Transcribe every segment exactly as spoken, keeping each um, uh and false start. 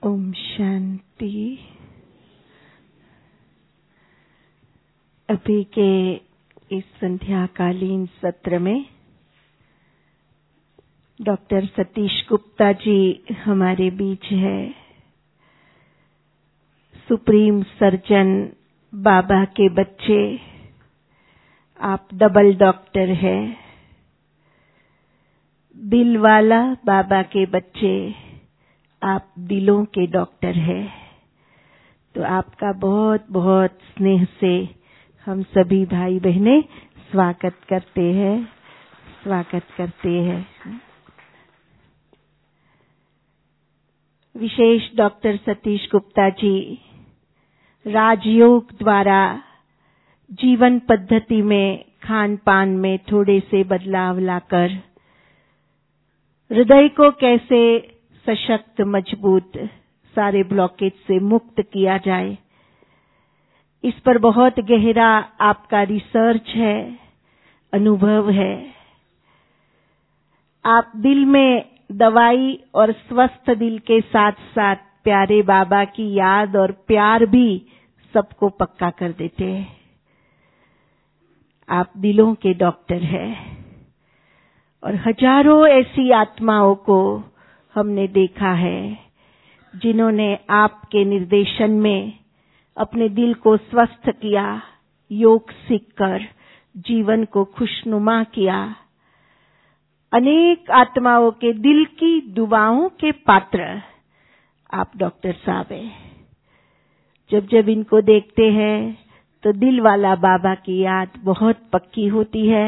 ओम शांति। अभी के इस संध्याकालीन सत्र में डॉक्टर सतीश गुप्ता जी हमारे बीच है। सुप्रीम सर्जन बाबा के बच्चे, आप डबल डॉक्टर हैं। दिल वाला बाबा के बच्चे, आप दिलों के डॉक्टर हैं। तो आपका बहुत बहुत स्नेह से हम सभी भाई बहनें स्वागत करते हैं, स्वागत करते हैं। विशेष डॉक्टर सतीश गुप्ता जी राजयोग द्वारा जीवन पद्धति में, खान पान में थोड़े से बदलाव लाकर हृदय को कैसे सशक्त, मजबूत, सारे ब्लॉकेज से मुक्त किया जाए, इस पर बहुत गहरा आपका रिसर्च है, अनुभव है। आप दिल में दवाई और स्वस्थ दिल के साथ साथ प्यारे बाबा की याद और प्यार भी सबको पक्का कर देते हैं। आप दिलों के डॉक्टर हैं और हजारों ऐसी आत्माओं को हमने देखा है जिन्होंने आपके निर्देशन में अपने दिल को स्वस्थ किया, योग सीखकर जीवन को खुशनुमा किया। अनेक आत्माओं के दिल की दुआओं के पात्र आप डॉक्टर साहब हैं। जब जब इनको देखते हैं तो दिल वाला बाबा की याद बहुत पक्की होती है।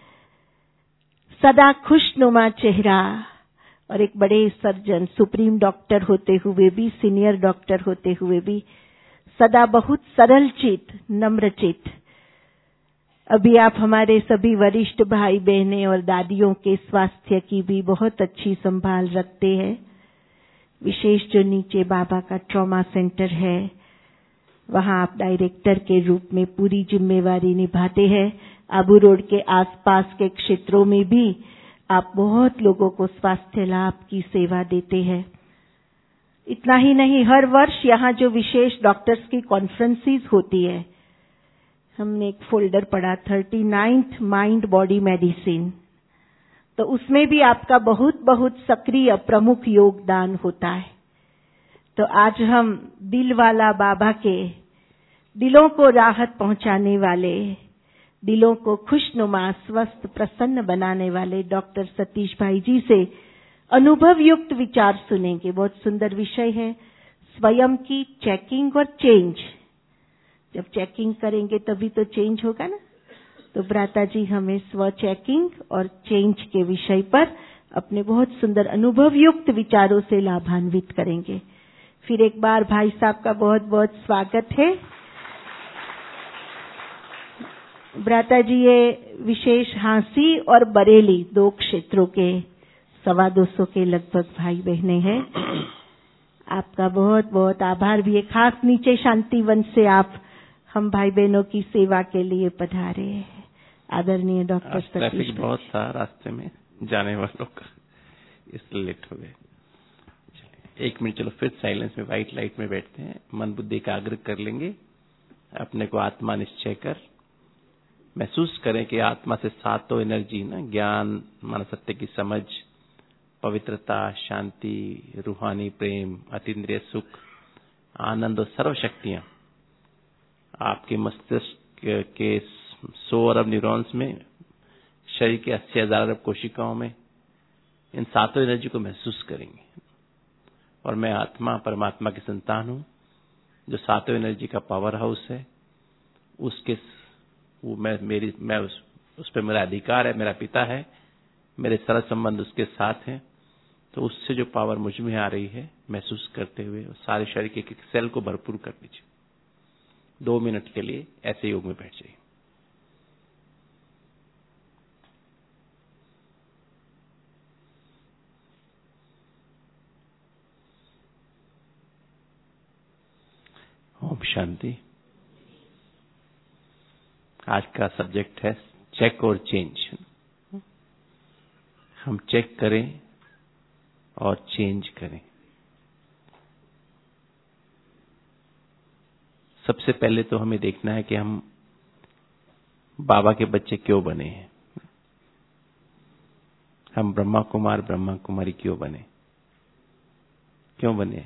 सदा खुशनुमा चेहरा और एक बड़े सर्जन, सुप्रीम डॉक्टर होते हुए भी, सीनियर डॉक्टर होते हुए भी सदा बहुत सरल चित, नम्र चित। अभी आप हमारे सभी वरिष्ठ भाई बहनें और दादियों के स्वास्थ्य की भी बहुत अच्छी संभाल रखते हैं। विशेष जो नीचे बाबा का ट्रॉमा सेंटर है, वहां आप डायरेक्टर के रूप में पूरी जिम्मेवारी निभाते हैं। आबू रोड के आसपास के क्षेत्रों में भी आप बहुत लोगों को स्वास्थ्य लाभ की सेवा देते हैं। इतना ही नहीं, हर वर्ष यहाँ जो विशेष डॉक्टर्स की कॉन्फ्रेंसेस होती है, हमने एक फोल्डर पढ़ा, thirty ninth mind body medicine, तो उसमें भी आपका बहुत बहुत सक्रिय प्रमुख योगदान होता है। तो आज हम दिल वाला बाबा के, दिलों को राहत पहुंचाने वाले, दिलों को खुशनुमा, स्वस्थ, प्रसन्न बनाने वाले डॉक्टर सतीश भाई जी से अनुभव युक्त विचार सुनेंगे। बहुत सुंदर विषय है, स्वयं की चेकिंग और चेंज। जब चेकिंग करेंगे तभी तो चेंज होगा ना। तो भ्राता जी हमें स्व चेकिंग और चेंज के विषय पर अपने बहुत सुंदर अनुभव युक्त विचारों से लाभान्वित करेंगे। फिर एक बार भाई साहब का बहुत बहुत स्वागत है। भ्राता जी ये विशेष हांसी और बरेली दो क्षेत्रों के सवा दो सौ के लगभग भाई बहने हैं। आपका बहुत बहुत आभार भी है। खास नीचे शांतिवन से आप हम भाई बहनों की सेवा के लिए पधारे हैं। आदरणीय डॉक्टर सतीश। ट्रैफिक बहुत था रास्ते में जाने वालों का, इसलिए लेट हो गए। एक मिनट चलो फिर साइलेंस में व्हाइट लाइट में बैठते हैं। मन बुद्धि एकाग्र कर लेंगे, अपने को आत्मा निश्चय कर महसूस करें कि आत्मा से सातों एनर्जी ना, ज्ञान, मन सत्य की समझ, पवित्रता, शांति, रूहानी प्रेम, अतीन्द्रिय सुख, आनंद और सर्व शक्तियां आपके मस्तिष्क के सौ अरब न्यूरॉन्स में, शरीर के अस्सी हजार अरब कोशिकाओं में, इन सातों एनर्जी को महसूस करेंगे। और मैं आत्मा परमात्मा की संतान हूं, जो सातों एनर्जी का पावर हाउस है। उसके वो मैं मेरी मैं उस, उस पर मेरा अधिकार है, मेरा पिता है, मेरे सारा संबंध उसके साथ हैं। तो उससे जो पावर मुझ में आ रही है, महसूस करते हुए सारे शरीर के एक सेल को भरपूर कर दीजिए। दो मिनट के लिए ऐसे योग में बैठ जाइए। ओम शांति। आज का सब्जेक्ट है चेक और चेंज। हम चेक करें और चेंज करें। सबसे पहले तो हमें देखना है कि हम बाबा के बच्चे क्यों बने हैं। हम ब्रह्मा कुमार ब्रह्मा कुमारी क्यों बने, क्यों बने?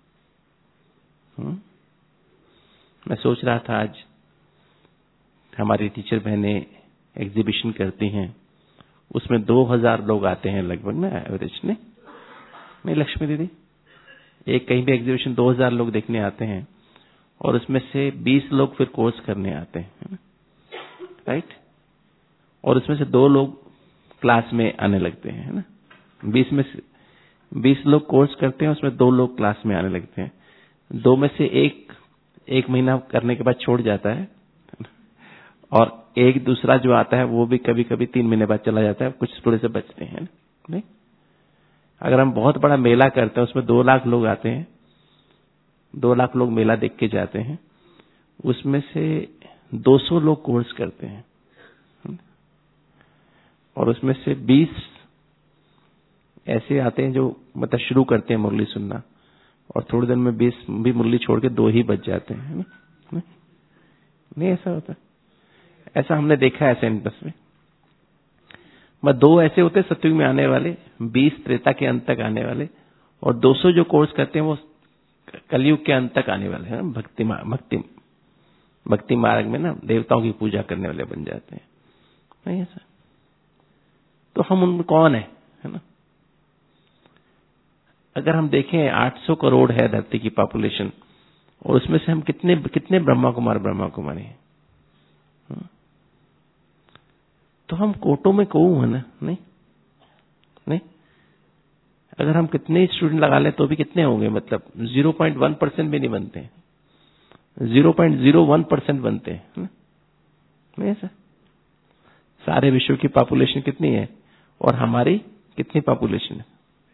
हुँ? मैं सोच रहा था आज हमारी टीचर बहनें एग्जीबिशन करती हैं, उसमें दो हजार लोग आते हैं लगभग ना एवरेज ने, नहीं लक्ष्मी दीदी? एक कहीं भी एग्जीबिशन दो हजार लोग देखने आते हैं और उसमें से बीस लोग फिर कोर्स करने आते हैं, राइट? और उसमें से दो लोग क्लास में आने लगते हैं, है ना? बीस में से बीस लोग कोर्स करते हैं, उसमें दो लोग क्लास में आने लगते हैं। दो में से एक एक महीना करने के बाद छोड़ जाता है और एक दूसरा जो आता है वो भी कभी कभी तीन महीने बाद चला जाता है, कुछ थोड़े से बचते हैं, नहीं? अगर हम बहुत बड़ा मेला करते हैं, उसमें दो लाख लोग आते हैं, दो लाख लोग मेला देख के जाते हैं, उसमें से दो सौ लोग कोर्स करते हैं और उसमें से बीस ऐसे आते हैं जो मतलब शुरू करते हैं मुरली सुनना और थोड़ी देर में बीस भी मुरली छोड़ के दो ही बच जाते हैं, है ना? नहीं ऐसा होता, ऐसा हमने देखा है सेंटर्स में। बस दो ऐसे होते हैं सतयुग में आने वाले, बीस त्रेता के अंत तक आने वाले और दो सौ जो कोर्स करते हैं वो कलयुग के अंत तक आने वाले हैं, भक्ति भक्ति भक्ति मार्ग में ना देवताओं की पूजा करने वाले बन जाते हैं, नहीं ऐसा? तो हम उनमें कौन है, है ना? अगर हम देखें आठ सौ करोड़ है धरती की पॉपुलेशन और उसमें से हम कितने कितने ब्रह्मा कुमार ब्रह्मा कुमारी हैं? तो हम कोटों में को है ना, नहीं नहीं? अगर हम कितने स्टूडेंट लगा लें तो भी कितने होंगे, मतलब ज़ीरो पॉइंट वन परसेंट भी नहीं बनते हैं, zero point zero one percent बनते हैं, है ना? नहीं ऐसा? सारे विश्व की पॉपुलेशन कितनी है और हमारी कितनी पॉपुलेशन है?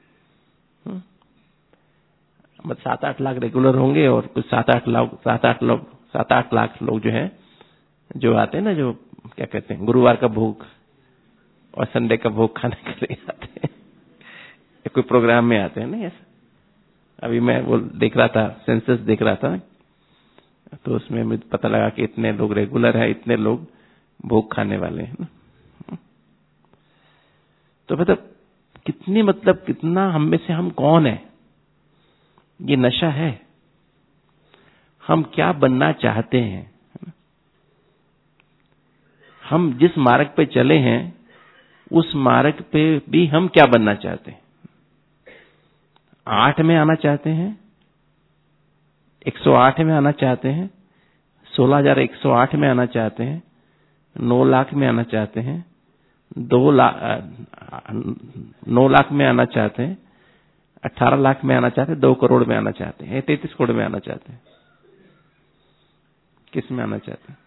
मतलब सात आठ लाख रेगुलर होंगे और कुछ सात आठ लाख सात आठ लोग सात आठ लाख लोग जो हैं जो आते हैं ना, जो क्या कहते हैं गुरुवार का भोग और संडे का भोग खाने के लिए आते हैं, कोई प्रोग्राम में आते हैं, नहीं ऐसा? अभी मैं वो देख रहा था, सेंसस देख रहा था, तो उसमें मुझे पता लगा कि इतने लोग रेगुलर है, इतने लोग भोग खाने वाले हैं। तो मतलब कितनी मतलब कितना हम में से हम कौन है, ये नशा है। हम क्या बनना चाहते हैं, हम जिस मार्ग पे चले हैं उस मार्ग पे भी हम क्या बनना चाहते हैं? आठ में आना चाहते हैं, एक सौ आठ में आना चाहते हैं, सोलह हजार एक सौ आठ में आना चाहते हैं, नौ लाख में आना चाहते हैं, दो लाख नौ लाख में आना चाहते हैं, अठारह लाख में आना चाहते हैं, दो करोड़ में आना चाहते हैं, तैतीस करोड़ में आना चाहते हैं? किस में आना चाहते हैं?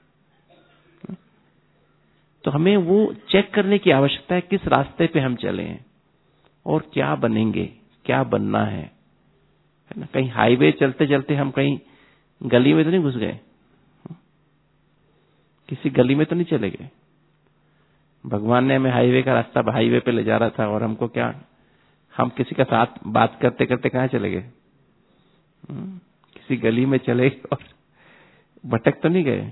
तो हमें वो चेक करने की आवश्यकता है किस रास्ते पे हम चले हैं और क्या बनेंगे, क्या बनना है, है ना? कहीं हाईवे चलते चलते हम कहीं गली में तो नहीं घुस गए, किसी गली में तो नहीं चले गए। भगवान ने हमें हाईवे का रास्ता हाईवे पे ले जा रहा था और हमको क्या, हम किसी का साथ बात करते करते कहाँ चले गए? किसी गली में चले गए और भटक तो नहीं गए।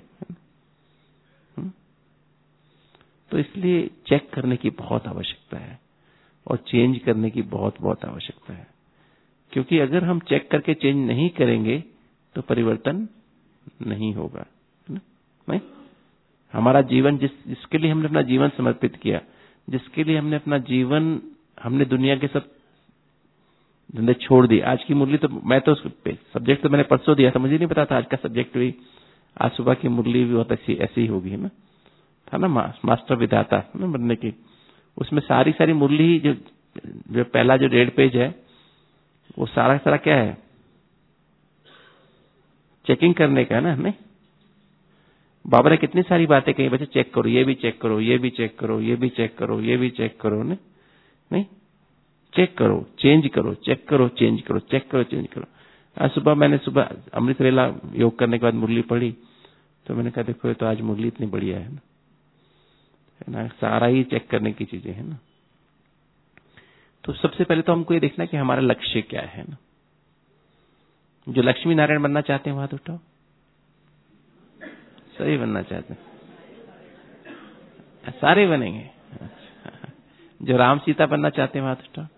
तो इसलिए चेक करने की बहुत आवश्यकता है और चेंज करने की बहुत बहुत आवश्यकता है, क्योंकि अगर हम चेक करके चेंज नहीं करेंगे तो परिवर्तन नहीं होगा, है ना? नहीं? हमारा जीवन जिस जिसके लिए हमने अपना जीवन समर्पित किया, जिसके लिए हमने अपना जीवन, हमने दुनिया के सब धंधे छोड़ दिए। आज की मुरली तो मैं तो सब्जेक्ट तो मैंने परसों दिया था, मुझे नहीं पता था आज का सब्जेक्ट भी, आज सुबह की मुरली भी बहुत ऐसी ऐसी ही होगी, है ना? था ना मा, मास्टर विधाता ना बनने की, उसमें सारी सारी मुरली जो जो पहला जो डेढ़ पेज है वो सारा सारा क्या है, चेकिंग करने का है ना। नहीं, बाबा ने कितनी सारी बातें कही, बच्चे चेक करो, ये भी चेक करो, ये भी चेक करो, ये भी चेक करो, ये भी चेक करो, नहीं नहीं चेक करो, चेंज करो, चेक करो, चेंज करो, चेक करो, चेंज करो। आज सुबह मैंने सुबह अमृत वेला योग करने के बाद मुरली पढ़ी तो मैंने कहा देखो ये तो आज मुरली इतनी बढ़िया है ना, है ना, सारा ही चेक करने की चीजें है ना। तो सबसे पहले तो हमको ये देखना कि हमारा लक्ष्य क्या है ना। जो लक्ष्मी नारायण बनना चाहते हैं वहां तो उठाओ, सभी बनना चाहते हैं, सारे बनेंगे। अच्छा। जो राम सीता बनना चाहते हैं, हाथ उठाओ।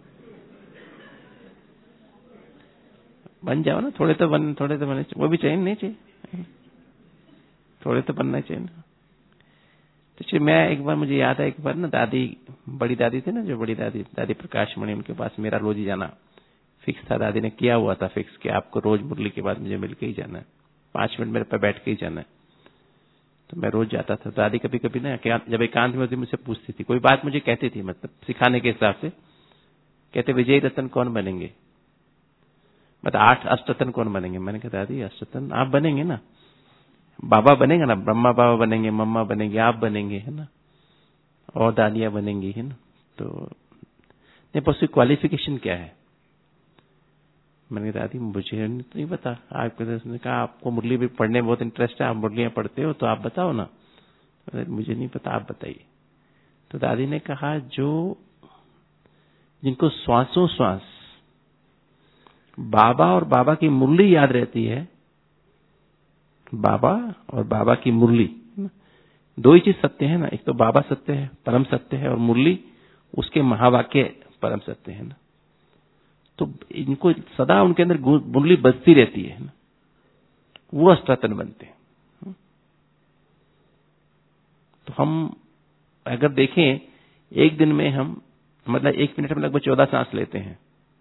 बन जाओ ना, थोड़े तो बन थोड़े तो बने, वो भी चाहिए नहीं चाहिए, थोड़े तो बनना चाहिए ना। तो मैं एक बार, मुझे याद है एक बार ना, दादी, बड़ी दादी थी ना, जो बड़ी दादी, दादी प्रकाश मणि, उनके पास मेरा रोज ही जाना फिक्स था। दादी ने किया हुआ था फिक्स कि आपको रोज मुरली के बाद मुझे मिलके ही जाना है, पांच मिनट मेरे पे बैठ के ही जाना है। तो मैं रोज जाता था। दादी कभी कभी ना जब एकांत में होती मुझसे पूछती थी, कोई बात मुझे कहती थी, मतलब सिखाने के हिसाब से, कहते विजय रतन कौन बनेंगे, मतलब आठ अष्टरतन कौन बनेंगे। मैंने कहा दादी अष्टरतन आप बनेंगे ना, बाबा बनेगा ना, ब्रह्मा बाबा बनेंगे, मम्मा बनेंगे, आप बनेंगे, है ना, और दादियां बनेंगी, है ना। तो नहीं, पर उसकी क्वालिफिकेशन क्या है। मैंने कहा दादी मुझे नहीं पता। आपने कहा आपको मुरली भी पढ़ने में बहुत इंटरेस्ट है, आप मुरलियां पढ़ते हो, तो आप बताओ ना। मुझे नहीं पता, आप बताइए। तो दादी ने कहा जो जिनको श्वासों श्वास बाबा और बाबा की मुरली याद रहती है, बाबा और बाबा की मुरली, दो ही चीज सत्य है ना, एक तो बाबा सत्य है, परम सत्य है, और मुरली उसके महावाक्य परम सत्य है ना। तो इनको सदा उनके अंदर मुरली बजती रहती है ना, वो अष्टातन बनते हैं। तो हम अगर देखें एक दिन में हम, मतलब एक मिनट में लगभग चौदह सांस लेते हैं,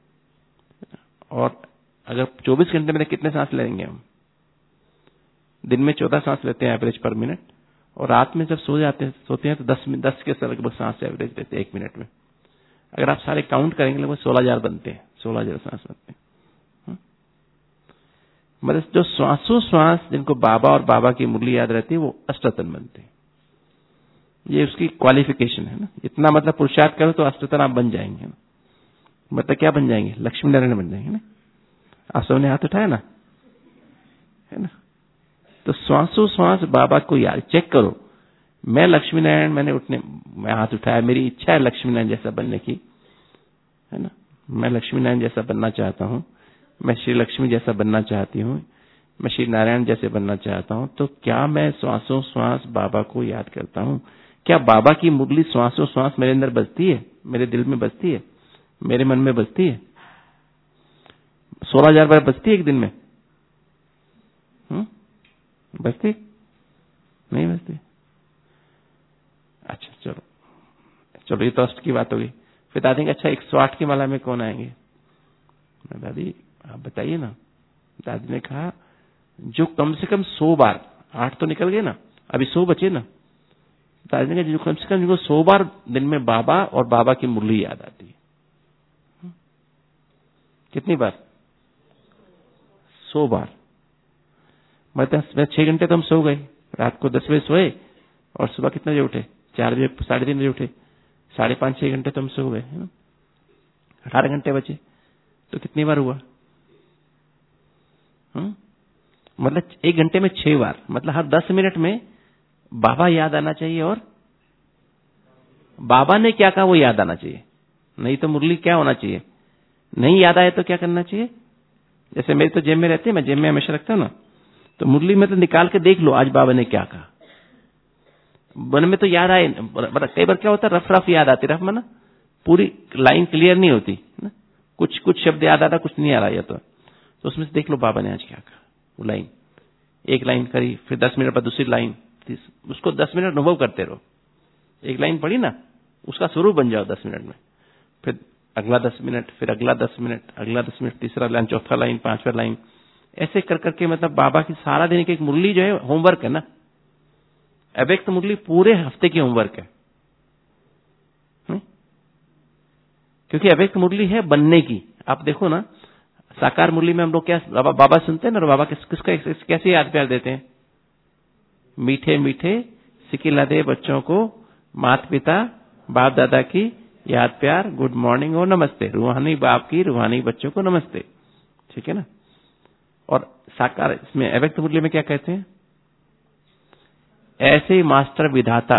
और अगर चौबीस घंटे में कितने सांस लेंगे हम। दिन में चौदह सांस लेते हैं एवरेज पर मिनट, और रात में जब सो जाते हैं सोते हैं तो दस दस के लगभग सांस एवरेज लेते हैं एक मिनट में। अगर आप सारे काउंट करेंगे लगभग सोलह हजार बनते हैं, सोलह हजार सांस बनते हैं। मतलब जो श्वासों श्वास जिनको बाबा और बाबा की मुरली याद रहती है, वो अष्टतन बनते हैं। ये उसकी क्वालिफिकेशन है ना। इतना मतलब पुरुषार्थ करो तो अष्टतन आप बन जाएंगे ना। मतलब क्या बन जाएंगे, लक्ष्मी नारायण बन जाएंगे ना। आप सबने हाथ उठाया ना, है ना। तो श्वासों श्वास बाबा को याद, चेक करो, मैं लक्ष्मी नारायण, मैंने उठने मैं हाथ उठाया, मेरी इच्छा है लक्ष्मी नारायण जैसा बनने की, है ना। मैं लक्ष्मी नारायण जैसा बनना चाहता हूँ, मैं श्री लक्ष्मी जैसा बनना चाहती हूँ, मैं श्री नारायण जैसे बनना चाहता हूँ। तो क्या मैं श्वासों श्वास बाबा को याद करता हूँ? क्या बाबा की मुरली श्वासों श्वास मेरे अंदर बजती है, मेरे दिल में बजती है, मेरे मन में बजती है? सोलह हजार बार बजती है एक दिन में? हम्म बजती नहीं बजती? अच्छा चलो चलो, ये तो अष्ट की बात होगी। फिर दादी कि अच्छा एक सौ आठ की माला में कौन आएंगे? दादी आप बताइए ना। दादी ने कहा जो कम से कम सौ बार, आठ तो निकल गए ना, अभी सौ बचे ना। दादी ने कहा जो कम से कम जिनको सौ बार दिन में बाबा और बाबा की मुरली याद आती है। कितनी बार? सौ बार। मतलब छह घंटे तो हम सो गए, रात को दस बजे सोए और सुबह कितने बजे उठे? चार बजे, साढ़े तीन बजे उठे, साढ़े पांच छह घंटे तो हम सो गए, है ना। अठारह घंटे बचे, तो कितनी बार हुआ? हम्म मतलब एक घंटे में छह बार, मतलब हर दस मिनट में बाबा याद आना चाहिए, और बाबा ने क्या कहा वो याद आना चाहिए। नहीं तो मुरली क्या होना चाहिए? नहीं याद आए तो क्या करना चाहिए? जैसे मेरे तो जेब में रहते हैं, मैं जेब में हमेशा रखता हूं ना, तो मुरली में तो निकाल के देख लो आज बाबा ने क्या कहा। मन में तो याद आए, मतलब कई बार क्या होता है रफ रफ याद आती, रफ माना पूरी लाइन क्लियर नहीं होती ना, कुछ कुछ शब्द याद आता, कुछ नहीं आ रहा है तो, तो उसमें से देख लो बाबा ने आज क्या कहा। वो लाइन, एक लाइन करी, फिर दस मिनट बाद दूसरी लाइन, उसको दस मिनट अनुभव करते रहो। एक लाइन पढ़ी ना, उसका स्वरूप बन जाओ दस मिनट में, फिर अगला दस मिनट, फिर अगला दस मिनट, अगला दस मिनट, तीसरा लाइन, चौथा लाइन, पांचवा लाइन, ऐसे कर करके मतलब बाबा की सारा दिन की एक मुरली जो है होमवर्क है ना। अव्यक्त मुरली पूरे हफ्ते की होमवर्क है, हुँ? क्योंकि अव्यक्त मुरली है बनने की। आप देखो ना, साकार मुरली में हम लोग क्या बाबा, बाबा सुनते हैं ना, और बाबा किस, किसका कैसे याद प्यार देते हैं? मीठे मीठे सिकिला दे बच्चों को माता पिता बाप दादा की याद प्यार, गुड मॉर्निंग और नमस्ते, रूहानी बाप की रूहानी बच्चों को नमस्ते, ठीक है ना। और साकार इसमें अव्यक्त मुरली में क्या कहते हैं? ऐसे मास्टर विधाता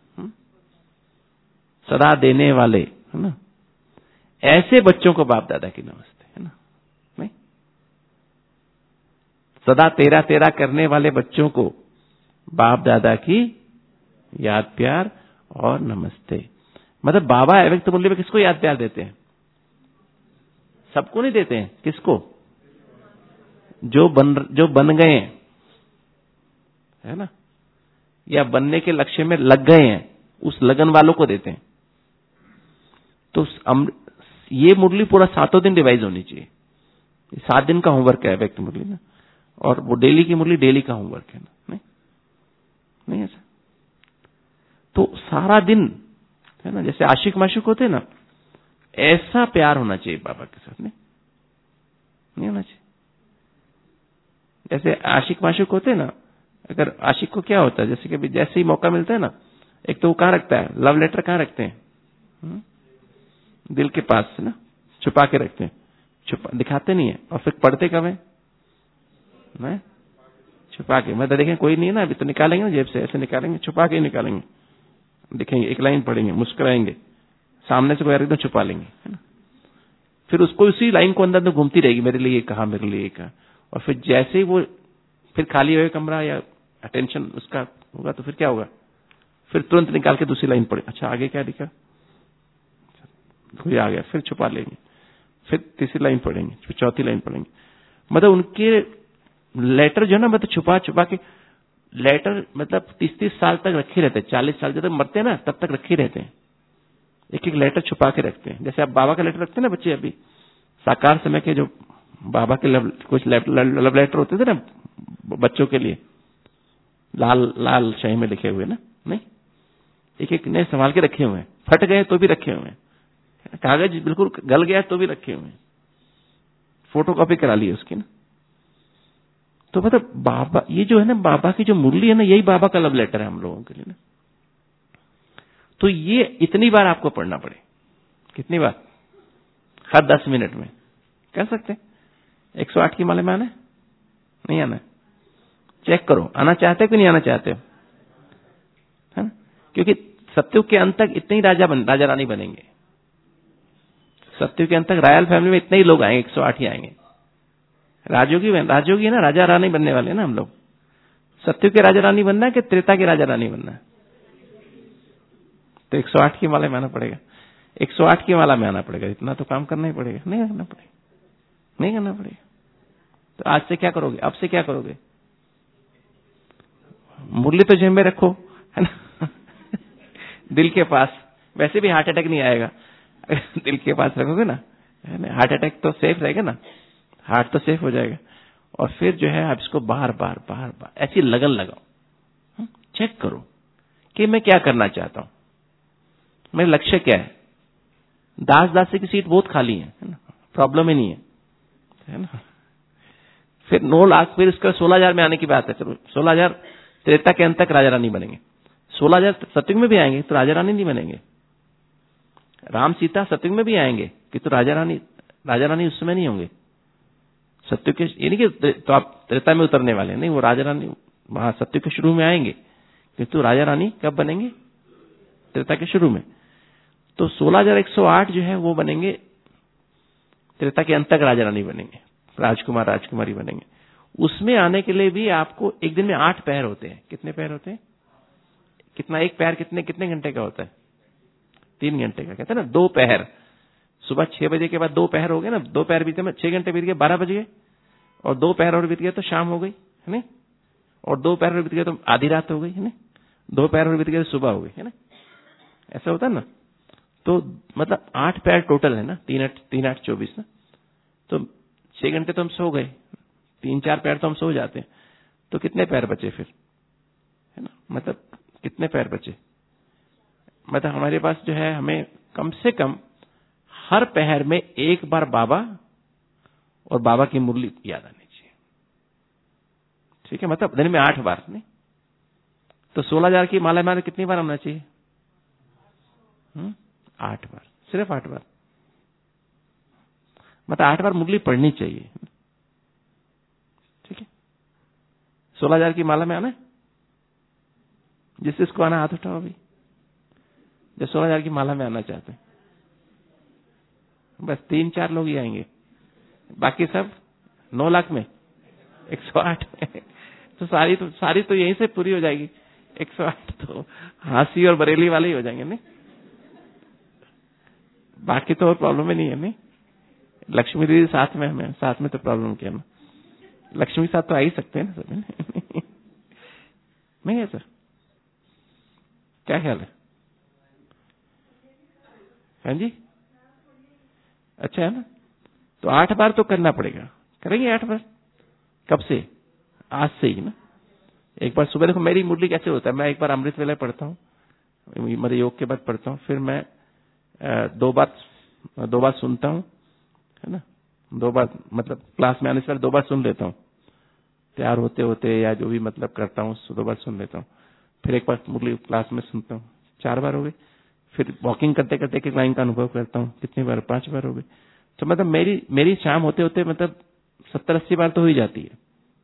सदा देने वाले, है ना, ऐसे बच्चों को बाप दादा की नमस्ते, है ना। नहीं, सदा तेरा तेरा करने वाले बच्चों को बाप दादा की याद प्यार और नमस्ते। मतलब बाबा अव्यक्त मुरली में किसको याद प्यार देते हैं? सबको नहीं देते हैं। किसको? जो बन जो बन गए हैं, है ना, या बनने के लक्ष्य में लग गए हैं, उस लगन वालों को देते हैं। तो ये मुरली पूरा सातों दिन रिवाइज होनी चाहिए। सात दिन का होमवर्क है अव्यक्त मुरली में, और वो डेली की मुरली डेली का होमवर्क है ना। नहीं नहीं ऐसा। तो सारा दिन, है ना, जैसे आशिक माशिक होते हैं ना, ऐसा प्यार होना चाहिए बाबा के साथ। नहीं नहीं होना चाहिए। जैसे आशिक माशिक होते हैं ना, अगर आशिक को क्या होता है, जैसे कि जैसे ही मौका मिलता है ना, एक तो वो कहाँ रखता है, लव लेटर कहाँ रखते हैं? हुँ? दिल के पास ना, छुपा के रखते हैं, छुपा दिखाते नहीं है। और फिर पढ़ते कब है? नहीं, छुपा के। मतलब देखें कोई नहीं है ना, अभी तो निकालेंगे ना जेब से, ऐसे निकालेंगे, छुपा के ही निकालेंगे, दिखेंगे, एक लाइन पढ़ेंगे, मुस्कुराएंगे, सामने से कोई एकदम छुपा लेंगे, है ना। फिर उसको उसी लाइन को अंदर में घूमती रहेगी, मेरे लिए कहा, मेरे लिए कहा। और फिर जैसे ही वो फिर खाली होगा कमरा या अटेंशन उसका होगा, तो फिर क्या होगा? फिर तुरंत निकाल के दूसरी लाइन पढ़े, अच्छा आगे क्या लिखा, कोई आ गया, फिर छुपा लेंगे, फिर तीसरी लाइन पढ़ेंगे, फिर चौथी लाइन पढ़ेंगे। मतलब उनके लेटर जो है ना, मतलब छुपा छुपा के लेटर, मतलब तीस तीस साल तक रखे रहते हैं, चालीस साल जब तक मरते हैं ना तब तक रखे रहते हैं। एक एक लेटर छुपा के रखते हैं। जैसे आप बाबा का लेटर रखते हैं ना बच्चे, अभी साकार समय के जो बाबा के लव, कुछ लव लेटर होते थे ना बच्चों के लिए, लाल लाल शाही में लिखे हुए ना, नहीं, एक एक नए संभाल के रखे हुए हैं, फट गए तो भी रखे हुए हैं, कागज बिल्कुल गल गया तो भी रखे हुए हैं, फोटो कॉपी करा ली उसकी ना। तो मतलब बाबा, ये जो है ना बाबा की जो मुरली है ना, यही बाबा का लव लेटर है हम लोगों के लिए ना। तो ये इतनी बार आपको पढ़ना पड़े। कितनी बार? हर दस मिनट में कह सकते हैं। एक सौ आठ की माले में आना है? नहीं आना है? चेक करो, आना चाहते हो कि नहीं आना चाहते हो, है ना। क्योंकि सत्युग के अंत तक इतने ही राजा बन, राजा रानी बनेंगे। सत्युग के अंत तक रॉयल फैमिली में इतने ही लोग आएंगे, एक सौ आठ ही आएंगे। राजयोगी राजयोगी है ना, राजा रानी बनने वाले हैं ना हम लोग। सत्युग के राजा रानी बनना है कि त्रेता के राजा रानी बनना है? तो एक सौ आठ की माला में आना पड़ेगा। एक सौ आठ की माला में आना पड़ेगा, इतना तो काम करना ही पड़ेगा। नहीं करना पड़ेगा, नहीं करना पड़ेगा। तो आज से क्या करोगे, अब से क्या करोगे? मुरली तो जेब में रखो, है ना दिल के पास। वैसे भी हार्ट अटैक नहीं आएगा दिल के पास रखोगे ना, है ना। हार्ट अटैक तो सेफ रहेगा ना, हार्ट तो सेफ हो जाएगा। और फिर जो है आप इसको बार बार बार बार ऐसी लगन लगाओ, चेक करो कि मैं क्या करना चाहता हूं, मेरा लक्ष्य क्या है। दास दासी की सीट बहुत खाली है, है ना, प्रॉब्लम ही नहीं है, है ना। फिर नौ लाख, फिर इसका सोलह हजार में आने की बात है। चलो सोलह हजार त्रेता के अंत तक राजा रानी बनेंगे, सोलह हजार सत्युग में भी आएंगे तो राजा रानी नहीं बनेंगे। राम सीता सत्युग में भी आएंगे कि तो राजा रानी राजा रानी उस समय नहीं होंगे। सत्युग के, ये नहीं कि तो आप त्रेता में उतरने वाले नहीं, वो राजा रानी वहां सत्युग के शुरू में आएंगे, किंतु राजा रानी कब बनेंगे? त्रेता के शुरू में। तो सोलह हजार एक सौ आठ जो है वो बनेंगे त्रेता के अंत तक, राजा रानी बनेंगे, राजकुमार राजकुमारी बनेंगे। उसमें आने के लिए भी आपको एक दिन में आठ पैर होते हैं। कितने पैर होते हैं? कितना? एक पैर कितने कितने घंटे का होता है? तीन घंटे का। कहते हैं ना दो पैर, सुबह छह बजे के बाद दो पैर हो गए ना, दो पैर बीते में छह घंटे बीत गए, बारह बज गए, और दो पैर और बीत गए तो शाम हो गई, है ना। और दो पैर और बीत गए तो आधी रात हो गई, है ना। दो पैर और बीत गए तो सुबह हो गई, है ना। ऐसा होता है ना। तो मतलब आठ पैर टोटल है ना, तीन आठ तीन आठ चौबीस ना। तो छह घंटे तो हम सो गए, तीन चार पैर तो हम सो जाते हैं, तो कितने पैर बचे फिर, है ना। मतलब कितने पैर बचे? मतलब हमारे पास जो है, हमें कम से कम हर पहर में एक बार बाबा और बाबा की मुरली याद आनी चाहिए। ठीक है, मतलब दिन में आठ बार नहीं तो सोलह हजार की माला में कितनी बार आना चाहिए? हुँ? आठ बार, सिर्फ आठ बार। मतलब आठ बार मुरली पढ़नी चाहिए। ठीक है, सोलह हजार की माला में आना है? जिससे इसको आना हाथ उठाओ अभी, जो सोलह हजार की माला में आना चाहते हैं। बस तीन चार लोग ही आएंगे, बाकी सब नौ लाख में एक सौ आठ में तो सारी तो सारी तो यहीं से पूरी हो जाएगी। एक सौ आठ तो हांसी और बरेली वाले ही हो जाएंगे नहीं, बाकी तो और प्रॉब्लम ही नहीं है। नहीं, लक्ष्मी दीदी साथ में हमें साथ में तो प्रॉब्लम क्या है ना, लक्ष्मी के साथ तो आ ही सकते हैं ना सब। नहीं है सर, क्या ख्याल है? हाँ जी, अच्छा है ना। तो आठ बार तो करना पड़ेगा, करेंगे आठ बार। कब से? आज से ही ना। एक बार सुबह देखो मेरी मुरली कैसे होता है, मैं एक बार अमृत वेला पढ़ता हूँ, मेरे योग के बाद पढ़ता हूँ, फिर मैं दो बार दो बार सुनता हूँ, है ना, दो बार मतलब क्लास में आने से पहले दो बार सुन लेता हूँ, तैयार होते होते या जो भी मतलब करता हूँ दो बार सुन लेता हूँ, फिर एक बार मुरली क्लास में सुनता हूँ, चार बार हो गए। फिर वॉकिंग करते करते एक लाइन का अनुभव करता हूँ, कितनी बार? पांच बार हो गए। तो मतलब मेरी मेरी शाम होते होते मतलब सत्तर अस्सी बार तो हो ही जाती है,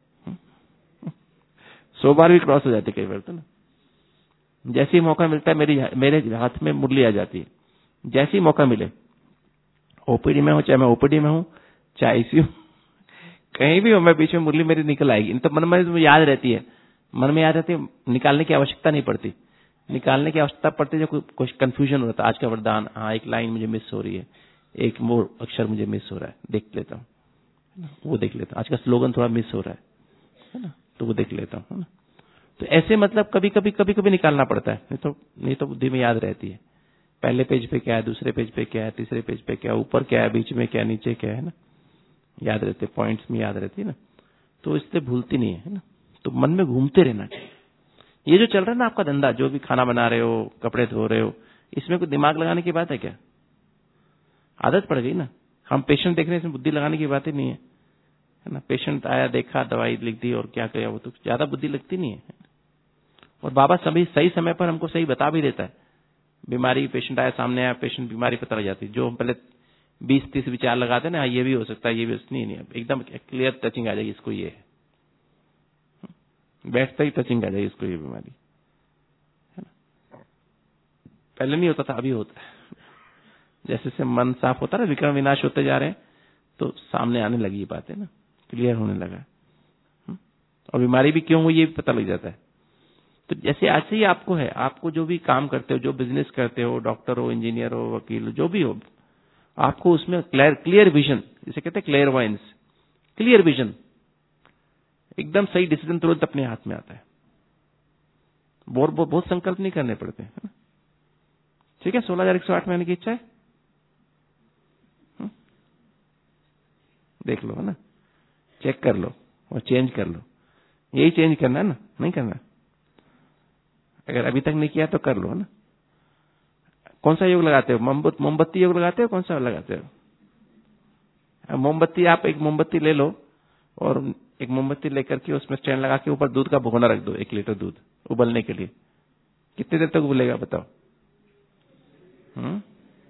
सौ बार भी क्रॉस हो जाती है कई बार तो ना। जैसे ही मौका मिलता है मेरी मेरे हाथ में मुरली आ जाती है, जैसे ही मौका मिले, ओपीडी में हो चाहे मैं ओपीडी में हूँ, चाहे आईसीयू कहीं भी हो, मैं बीच में मुरली मेरी निकल आएगी। तो मन में याद रहती है, मन में याद रहती है, निकालने की आवश्यकता नहीं पड़ती। निकालने की आवश्यकता पड़ती है जब कुछ कंफ्यूजन होता है, आज का वरदान, हाँ एक लाइन मुझे मिस हो रही है, एक मोर अक्षर मुझे मिस हो रहा है, देख लेता हूँ, वो देख लेता हूँ, आज का स्लोगन थोड़ा मिस हो रहा है, है ना, तो वो देख लेता हूँ, है ना। तो ऐसे मतलब कभी कभी कभी कभी निकालना पड़ता है, नहीं तो नहीं तो बुद्धि में याद रहती है, पहले पेज पे क्या है, दूसरे पेज पे क्या है, तीसरे पेज पे क्या है, ऊपर क्या है, बीच में क्या, नीचे क्या है ना, याद रहते, पॉइंट्स में याद रहती है ना, तो इसलिए भूलती नहीं है ना। तो मन में घूमते रहना चाहिए। ये जो चल रहा है ना आपका धंधा, जो भी खाना बना रहे हो, कपड़े धो रहे हो, इसमें कोई दिमाग लगाने की बात है क्या? आदत पड़ गई ना। हम पेशेंट देख रहे हैं, इसमें बुद्धि लगाने की बात ही नहीं है, है ना। पेशेंट आया, देखा, दवाई लिख दी और क्या किया, वो तो ज्यादा बुद्धि लगती नहीं है। और बाबा सभी सही समय पर हमको सही बता भी देता है। बीमारी, पेशेंट आया, सामने आया, पेशेंट बीमारी पता लग जाती है। जो हम पहले बीस तीस विचार लगाते हैं ना, ये भी हो सकता है, ये भी, नहीं नहीं, एकदम क्लियर टचिंग आ जाएगी, इसको ये है, बैठता ही टचिंग आ जाएगी, इसको ये बीमारी, है ना। पहले नहीं होता था, अभी होता है। जैसे से मन साफ होता है ना, विक्रम विनाश होते जा रहे हैं, तो सामने आने लगी बातें ना, क्लियर होने लगा, और बीमारी भी क्यों हुई ये भी पता लग जाता है। तो जैसे आज से ही आपको है, आपको जो भी काम करते हो, जो बिजनेस करते हो, डॉक्टर हो, इंजीनियर हो, वकील, जो भी हो, आपको उसमें क्लियर क्लियर विजन, जिसे कहते हैं क्लियर वाइंस, क्लियर विजन, एकदम सही डिसीजन तुरंत अपने हाथ में आता है। बहुत बहुत संकल्प नहीं करने पड़ते, है ना। ठीक है, सोलह हजार एक सौ आठ महीने की इच्छा है, देख लो, है ना, चेक कर लो और चेंज कर लो। यही चेंज करना है ना, नहीं करना। अगर अभी तक नहीं किया तो कर लो, है ना। कौन सा योग लगाते हो? मोमबत्ती योग लगाते हो? कौन सा लगाते हो? मोमबत्ती, आप एक मोमबत्ती ले लो और एक मोमबत्ती लेकर के उसमें स्टैंड लगा के ऊपर दूध का भगोना रख दो, एक लीटर दूध उबलने के लिए। कितनी देर तक उबलेगा बताओ? हम्म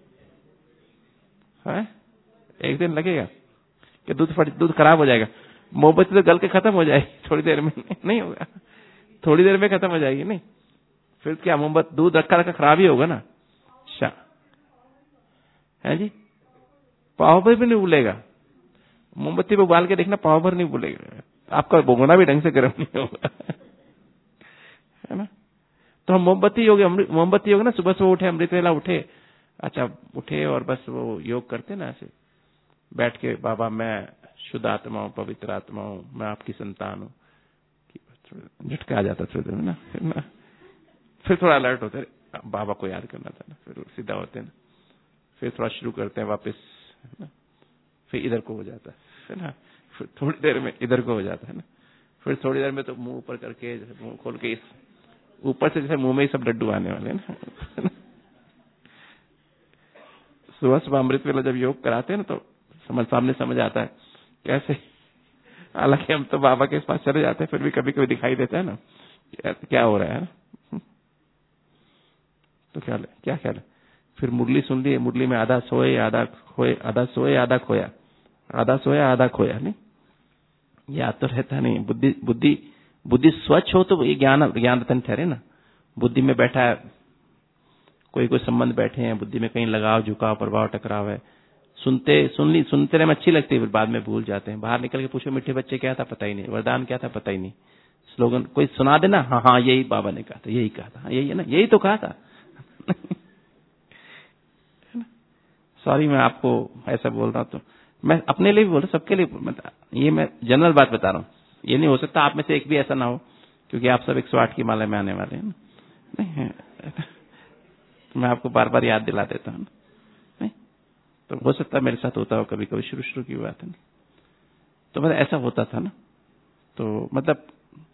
है, एक दिन लगेगा कि दूध फट दूध खराब हो जाएगा? मोमबत्ती तो गल के खत्म हो जाएगी थोड़ी देर में। नहीं होगा, थोड़ी देर में खत्म हो जाएगी। नहीं, फिर क्या मोमबत्ती दूध रखा रखा खराब ही होगा ना। अच्छा है जी, पाव भर भी नहीं उबलेगा। मोमबत्ती पे उबाल के देखना, पाव भर नहीं उबलेगा, आपका भगोना भी ढंग से गर्म नहीं होगा, है ना। तो हम मोमबत्ती योग मोमबत्ती योग ना, सुबह सुबह उठे, अमृत वेला उठे, अच्छा उठे और बस वो योग करते ना, ऐसे बैठ के, बाबा मैं शुद्ध आत्मा हूँ, पवित्र आत्मा हूँ, मैं आपकी संतान हूँ, झटका आ जाता थोड़ी देर में ना, फिर ना फिर थोड़ा अलर्ट होते, बाबा को याद करना था ना, फिर सीधा होते हैं ना, फिर थोड़ा शुरू करते हैं वापस, है ना, फिर इधर को हो जाता है ना, फिर थोड़ी देर में इधर को हो जाता है ना, फिर थोड़ी देर में तो मुंह ऊपर करके, जैसे मुंह खोल के, इस ऊपर से जैसे मुंह में ही सब लड्डू आने वाले हैं ना। सुबह सुबह अमृत वेला जब योग कराते हैं ना, तो समझ सामने समझ आता है कैसे। हालांकि हम तो बाबा के पास चले जाते हैं, फिर भी कभी कभी दिखाई देता है ना क्या, क्या हो रहा है ना। तो क्या क्या ख्याल है? फिर मुरली सुन ली, मुरली में आधा सोए आधा खोए, आधा सोए आधा खोया, आधा सोया आधा खोया। नहीं, याद तो रहता नहीं। बुद्धि बुद्धि बुद्धि स्वच्छ हो तो ये ज्ञान ज्ञान रतन ठहरे ना। बुद्धि में बैठा है, कोई कोई संबंध बैठे हैं, बुद्धि में कहीं लगाव, झुकाव, प्रभाव, टकराव है, सुनते सुन ली सुनते रहे में अच्छी लगती है, फिर बाद में भूल जाते हैं। बाहर निकल के पूछो मीठे बच्चे क्या था, पता ही नहीं, वरदान क्या था, पता ही नहीं। स्लोगन कोई सुना देना, हाँ हाँ यही बाबा ने कहा था, यही कहा था, हाँ, यही है ना, यही तो कहा था। सॉरी मैं आपको ऐसा बोल रहा हूं, तो मैं अपने लिए भी बोल रहा हूं, सबके लिए बता, ये मैं जनरल बात बता रहा हूं। ये नहीं हो सकता आप में से एक भी ऐसा ना हो, क्योंकि आप सब एक सौ आठ की माला में आने वाले हैं ना। नहीं, तो मैं आपको बार बार याद दिला देता हूं। नहीं तो हो सकता है मेरे साथ होता हो कभी कभी, शुरू शुरू की बात है ना, तो मतलब ऐसा होता था ना। तो मतलब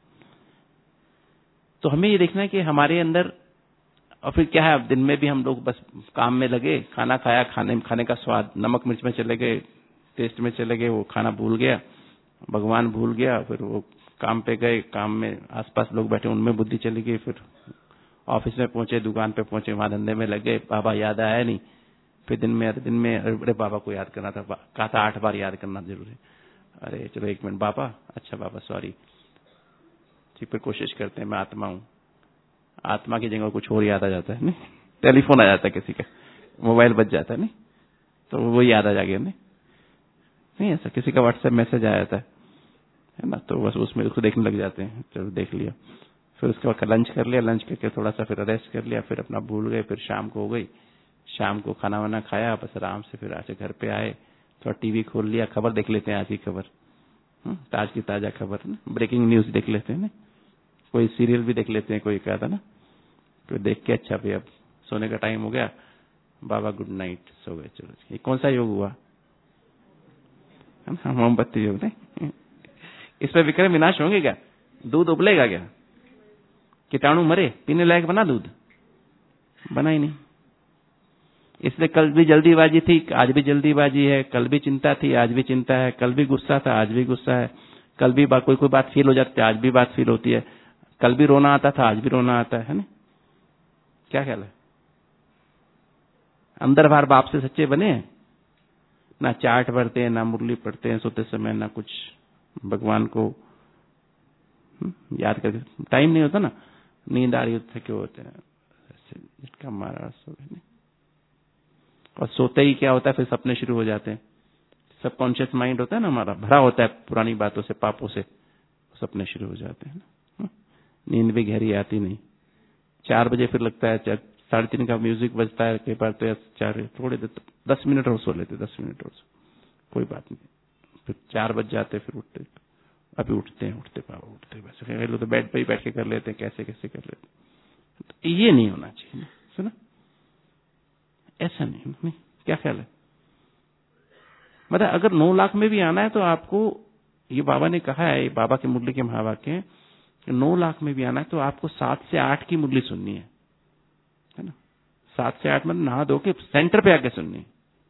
तो हमें ये देखना है कि हमारे अंदर, और फिर क्या है, अब दिन में भी हम लोग बस काम में लगे, खाना खाया, खाने खाने का स्वाद नमक मिर्च में चले गए, टेस्ट में चले गए, वो खाना भूल गया, भगवान भूल गया, फिर वो काम पे गए, काम में आसपास लोग बैठे उनमें बुद्धि चली गई, फिर ऑफिस में पहुंचे, दुकान पे पहुंचे, वहां धंधे में लगे, बाबा याद आया नहीं, फिर दिन में दिन में अरे बाबा को याद करना था, कहा था आठ बार याद करना जरूरी है, अरे चलो एक मिनट बाबा, अच्छा बाबा सॉरी, ठीक, फिर कोशिश करते हैं मैं आत्मा हूँ, आत्मा की जगह कुछ और याद आ जाता है, नहीं टेलीफोन आ जाता है किसी का, मोबाइल बज जाता है, नहीं तो वो याद आ जाएगा, नहीं नहीं ऐसा किसी का व्हाट्सएप मैसेज आ जाता है है ना, तो बस उसमें उसको देखने लग जाते हैं, चलो देख लिया, फिर उसके बाद लंच कर लिया, लंच करके थोड़ा सा फिर रेस्ट कर लिया, फिर अपना भूल गए, फिर शाम को हो गई, शाम को खाना वाना खाया, बस आराम से फिर आज घर पे आए, थोड़ा टीवी खोल लिया, खबर देख लेते हैं, आज की खबर, ताज की ताजा खबर ना, ब्रेकिंग न्यूज देख लेते हैं ना, कोई सीरियल भी देख लेते हैं, कोई कहा था ना, तो देख के अच्छा भाई अब सोने का टाइम हो गया, बाबा गुड नाइट, सो गए, चलो ये कौन सा योग हुआ, मोमबत्ती योग, नहीं इस पर विक्रम विनाश होंगे क्या, दूध उबलेगा क्या, कीटाणु मरे, पीने लायक बना दूध, बना ही नहीं, इसलिए कल भी जल्दीबाजी थी, आज भी जल्दीबाजी है, कल भी चिंता थी, आज भी चिंता है, कल भी गुस्सा था, आज भी गुस्सा है, कल भी कोई कोई बात फील हो जाती है, आज भी बात फील होती है, कल भी रोना आता था, आज भी रोना आता है ना, क्या ख्याल है, अंदर बाहर बाप से सच्चे बने हैं ना, चाट भरते हैं, ना मुरली पढ़ते हैं सोते समय, ना कुछ भगवान को याद करके, टाइम नहीं होता ना, नींद आ रही होती थके होते हैं, झटका मारा सो गए, और सोते ही क्या होता है, फिर सपने शुरू हो जाते हैं, सबकॉन्शियस माइंड होता है ना हमारा, भरा होता है पुरानी बातों से, पापों से, सपने शुरू हो जाते हैं ना, नींद भी गहरी आती नहीं, चार बजे फिर लगता है, साढ़े तीन का म्यूजिक बजता है, कई बार तो चार थोड़े देर दस मिनट और सो लेते, दस मिनट और सो, कोई बात नहीं, फिर चार बज जाते, फिर उठते, अभी उठते हैं, उठते पापा उठते, वैसे लोग तो बेड पे ही बैठ के कर लेते हैं, कैसे कैसे कर लेते, तो ये नहीं होना चाहिए, सुना, ऐसा नहीं, नहीं क्या ख्याल है, मतलब अगर नौ लाख में भी आना है तो आपको, ये बाबा ने कहा है, बाबा के मुरली के महावाक्य है कि नौ लाख में भी आना है तो आपको सात से आठ की मुरली सुननी है, है ना, सात से आठ मतलब नहा धो के सेंटर पे आके सुननी है।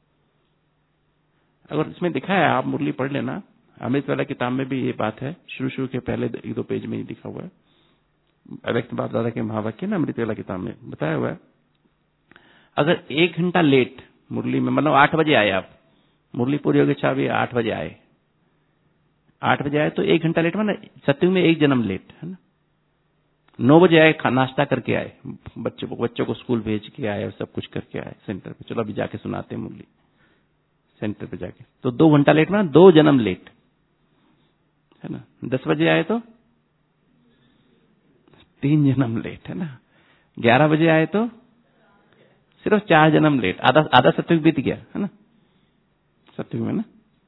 अगर इसमें दिखा है, आप मुरली पढ़ लेना, अमृत वाला किताब में भी ये बात है, शुरू शुरू के पहले एक दो पेज में ही लिखा हुआ है, अव्यक्त बाप दादा के महावाक्य ना, अमृत वाला किताब में बताया हुआ है, अगर एक घंटा लेट मुरली में, मतलब आठ बजे आए आप, मुरली पूरी होगी छावी, आठ बजे आए, आठ बजे आए तो एक घंटा लेट, मतलब सत्युग में एक जन्म लेट, है ना, नौ बजे आए, नाश्ता करके आए, बच्चों को बच्चों को स्कूल भेज के आए और सब कुछ करके आए सेंटर पे, चलो अभी जाके सुनाते हैं मुरली सेंटर पे जाके, तो दो घंटा लेट में दो जन्म लेट, है ना, दस बजे आए तो तीन जन्म लेट, है ना, ग्यारह बजे आए तो सिर्फ चार जन्म लेट, आधा आधा सत्युग बीत गया, है ना, सत्युग में ना,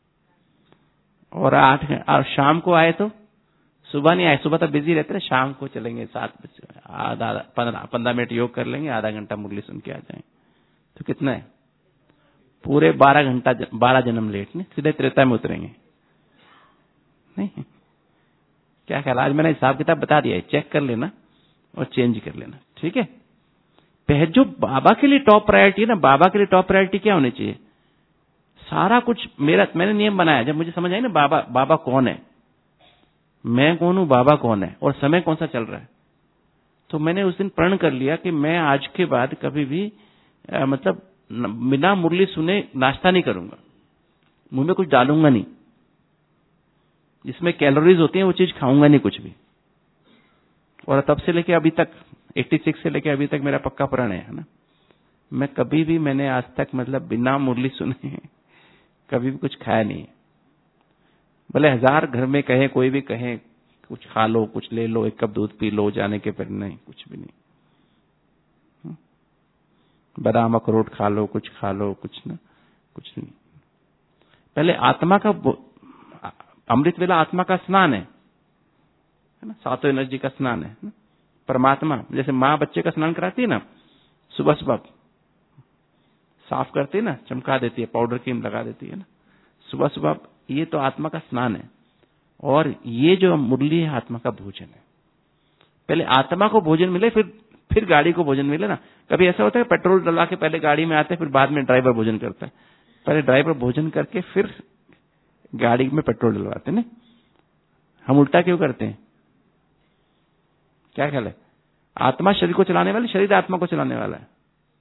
और आठ, और शाम को आए तो, सुबह नहीं आए, सुबह तो बिजी रहते हैं, शाम को चलेंगे सात बजे, आधा पंद्रह पंद्रह मिनट योग कर लेंगे, आधा घंटा मुरली सुन के आ जाएंगे, तो कितना है, पूरे बारह घंटा, बारह जन्म लेट, नहीं सीधे त्रेता में उतरेंगे, नहीं क्या ख्याल, आज मैंने हिसाब किताब बता दिया है, चेक कर लेना और चेंज कर लेना, ठीक है। पहले जो बाबा के लिए टॉप प्रायोरिटी है ना, बाबा के लिए टॉप प्रायोरिटी क्या होनी चाहिए, सारा कुछ मेरा, मैंने नियम बनाया, जब मुझे समझ आई ना बाबा बाबा कौन है, मैं कौन हूं, बाबा कौन है, और समय कौन सा चल रहा है, तो मैंने उस दिन प्रण कर लिया कि मैं आज के बाद कभी भी आ, मतलब बिना मुरली सुने नाश्ता नहीं करूंगा, मुंह में कुछ डालूंगा नहीं, जिसमें कैलोरीज होती हैं वो चीज खाऊंगा नहीं कुछ भी, और तब से लेके अभी तक छियासी से लेके अभी तक मेरा पक्का प्रण है ना, मैं कभी भी, मैंने आज तक मतलब बिना मुरली सुने कभी भी कुछ खाया नहीं है, भले हजार घर में कहे, कोई भी कहे, कुछ खा लो, कुछ ले लो, एक कप दूध पी लो जाने के पहले, नहीं, कुछ भी नहीं। बादाम अखरोट खा लो, कुछ खा लो, कुछ ना, कुछ नहीं। पहले आत्मा का, अमृत वेला आत्मा का स्नान है, है ना, सातों एनर्जी का स्नान है। परमात्मा जैसे माँ बच्चे का स्नान कराती है ना, सुबह सुबह साफ करती है ना, चमका देती है, पाउडर क्रीम लगा देती है ना सुबह सुबह, ये तो आत्मा का स्नान है। और ये जो मुरली है आत्मा का भोजन है। पहले आत्मा को भोजन मिले, फिर फिर गाड़ी को भोजन मिले ना। कभी ऐसा होता है पेट्रोल डला के पहले गाड़ी में आते हैं, फिर बाद में ड्राइवर भोजन करता है। पहले ड्राइवर भोजन करके फिर गाड़ी में पेट्रोल डलवाते हैं। हम उल्टा क्यों करते हैं? क्या ख्याल है? आत्मा शरीर को चलाने वाली, शरीर आत्मा को चलाने वाला है।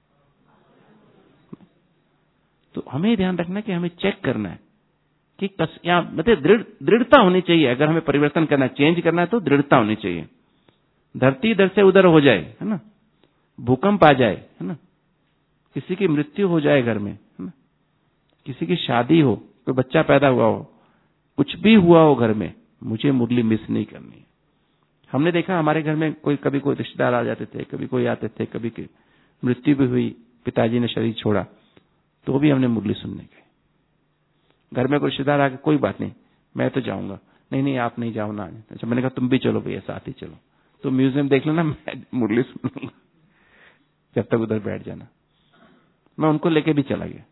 तो हमें ध्यान रखना कि हमें चेक करना है कि कस या मतलब दृढ़ दृढ़ता होनी चाहिए। अगर हमें परिवर्तन करना है, चेंज करना है, तो दृढ़ता होनी चाहिए। धरती इधर से उधर हो जाए, है ना, भूकंप आ जाए, है ना, किसी की मृत्यु हो जाए घर में, है ना, किसी की शादी हो, कोई बच्चा पैदा हुआ हो, कुछ भी हुआ हो घर में, मुझे मुरली मिस नहीं करनी है। हमने देखा हमारे घर में कोई कभी कोई रिश्तेदार आ जाते थे, कभी कोई आते थे, कभी की मृत्यु भी हुई, पिताजी ने शरीर छोड़ा, तो भी हमने मुरली सुनने गए। घर में कोई रिश्तेदार आके, कोई बात नहीं, मैं तो जाऊंगा, नहीं नहीं आप नहीं जाओ ना। अच्छा, मैंने कहा तुम भी चलो भैया, साथ ही चलो, तो म्यूजियम देख लेना, मैं मुरली सुन लूंगा, जब तक उधर बैठ जाना। मैं उनको लेके भी चला गया।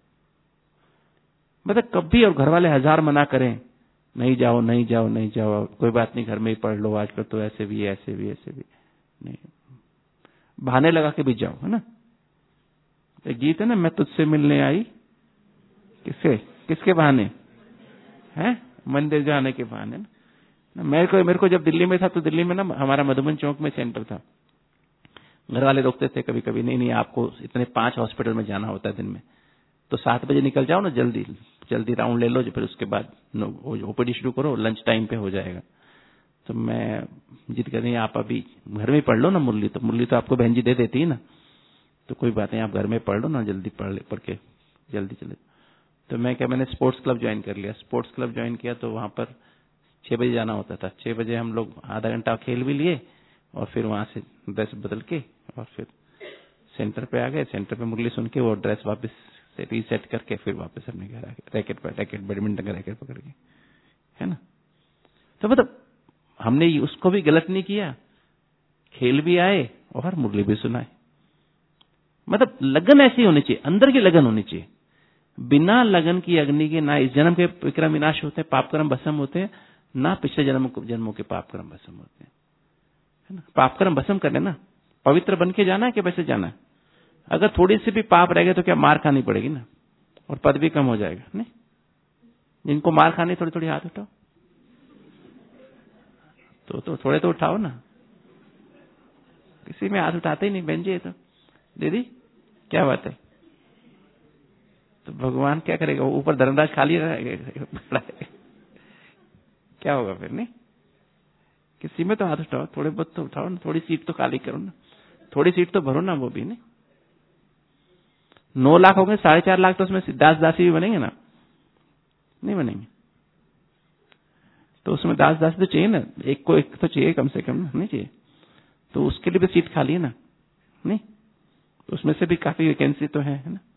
मतलब कभी, और घर वाले हजार मना करें, नहीं जाओ नहीं जाओ नहीं जाओ, कोई बात नहीं घर में ही पढ़ लो, आजकल तो ऐसे भी ऐसे भी ऐसे भी नहीं, बहाने लगा के भी जाओ, है ना। एक गीत है ना, मैं तुझसे मिलने आई, किसके किसके बहाने है? मंदिर जाने के बहाने ना। मेरे को मेरे को जब दिल्ली में था, तो दिल्ली में ना हमारा मधुबन चौक में सेंटर था। घर वाले रोकते थे कभी कभी, नहीं नहीं आपको इतने पांच हॉस्पिटल में जाना होता है दिन में, तो सात बजे निकल जाओ ना, जल्दी जल्दी राउंड ले लो, फिर उसके बाद ओपीडी शुरू करो, लंच टाइम पे हो जाएगा। तो मैं जिद कर रही, आप अभी घर में पढ़ लो ना मुरली, तो मुरली तो आपको बहन जी दे देती है ना, तो कोई बात नहीं आप घर में पढ़ लो ना, जल्दी पढ़ पढ़ के जल्दी चले। तो मैं क्या, मैंने स्पोर्ट्स क्लब ज्वाइन कर लिया। स्पोर्ट्स क्लब ज्वाइन किया तो वहां पर छह बजे जाना होता था। छह बजे हम लोग आधा घंटा खेल भी लिए, और फिर वहां से ड्रेस बदल के और फिर सेंटर पे आ गए। सेंटर पे मुरली सुन के वो ड्रेस वापस से रीसेट करके फिर वापस अपने घर आ गए, रैकेट पर रैकेट बैडमिंटन का रैकेट पकड़ के, है ना। तो मतलब हमने उसको भी गलत नहीं किया, खेल भी आए और मुरली भी सुनाए। मतलब लगन ऐसी होनी चाहिए, अंदर की लगन होनी चाहिए। बिना लगन की अग्नि के ना इस जन्म के विक्रम विनाश होते हैं, पाप कर्म भस्म होते हैं, ना पिछले जन्म जन्मों के पाप कर्म भस्म होते हैं, है ना। पाप कर्म भस्म करने ना, पवित्र बन के जाना है कि वैसे जाना है। अगर थोड़ी सी भी पाप रह गए तो क्या मार खानी पड़ेगी ना, और पद भी कम हो जाएगा। नहीं, जिनको मार खानी थोड़ी थोड़ी हाथ उठाओ, तो तो थोड़े तो उठाओ ना। किसी में हाथ उठाते ही नहीं बहन जी, तो दीदी क्या बात है। तो भगवान क्या करेगा, ऊपर धर्मराज खाली रहेगा, क्या होगा फिर। नहीं, किसी में तो हाथ उठाओ, थोड़े बहुत तो उठाओ ना, थोड़ी सीट तो खाली करो ना, थोड़ी सीट तो भरो ना। वो भी नहीं, नौ लाख हो गए, साढ़े चार लाख तो उसमें दास दासी भी बनेंगे ना, नहीं बनेंगे। तो उसमें दास दासी तो चाहिए ना, एक को एक तो चाहिए कम से कम ना, नहीं चाहिए, तो उसके लिए भी सीट खाली है ना। नहीं, तो उसमें से भी काफी वैकेंसी तो है, है ना।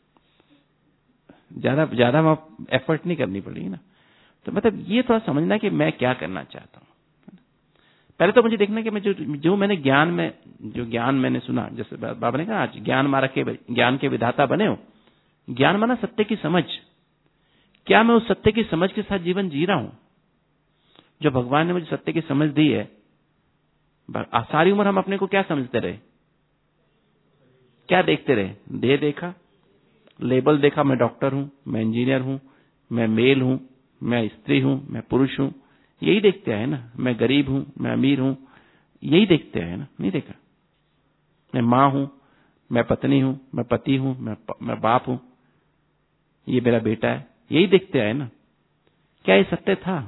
ज्यादा ज्यादा एफर्ट नहीं करनी पड़ेगी ना। तो मतलब ये थोड़ा समझना कि मैं क्या करना चाहता हूँ। पहले तो मुझे देखना कि मैं जो जो मैंने ज्ञान में जो ज्ञान मैंने सुना, जैसे बाबा ने कहा आज ज्ञान मारा के ज्ञान के विधाता बने हो। ज्ञान माना सत्य की समझ। क्या मैं उस सत्य की समझ के साथ जीवन जी रहा हूं? जो भगवान ने मुझे सत्य की समझ दी है, सारी उम्र हम अपने को क्या समझते रहे, क्या देखते रहे? देह देखा, लेबल देखा, मैं डॉक्टर हूं, मैं इंजीनियर हूं, मैं मेल हूं, मैं स्त्री हूं, मैं पुरुष हूं, यही देखते आए ना। मैं गरीब हूं, मैं अमीर हूं, यही देखते आए ना, नहीं देखा। मैं मां हूं, मैं पत्नी हूं, मैं पति हूं, मैं मैं बाप हूं, ये मेरा बेटा है, यही देखते आए ना। क्या ये सत्य था?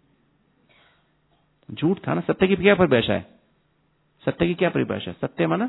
झूठ था ना। सत्य की क्या परिभाषा है? सत्य की क्या परिभाषा? सत्य माना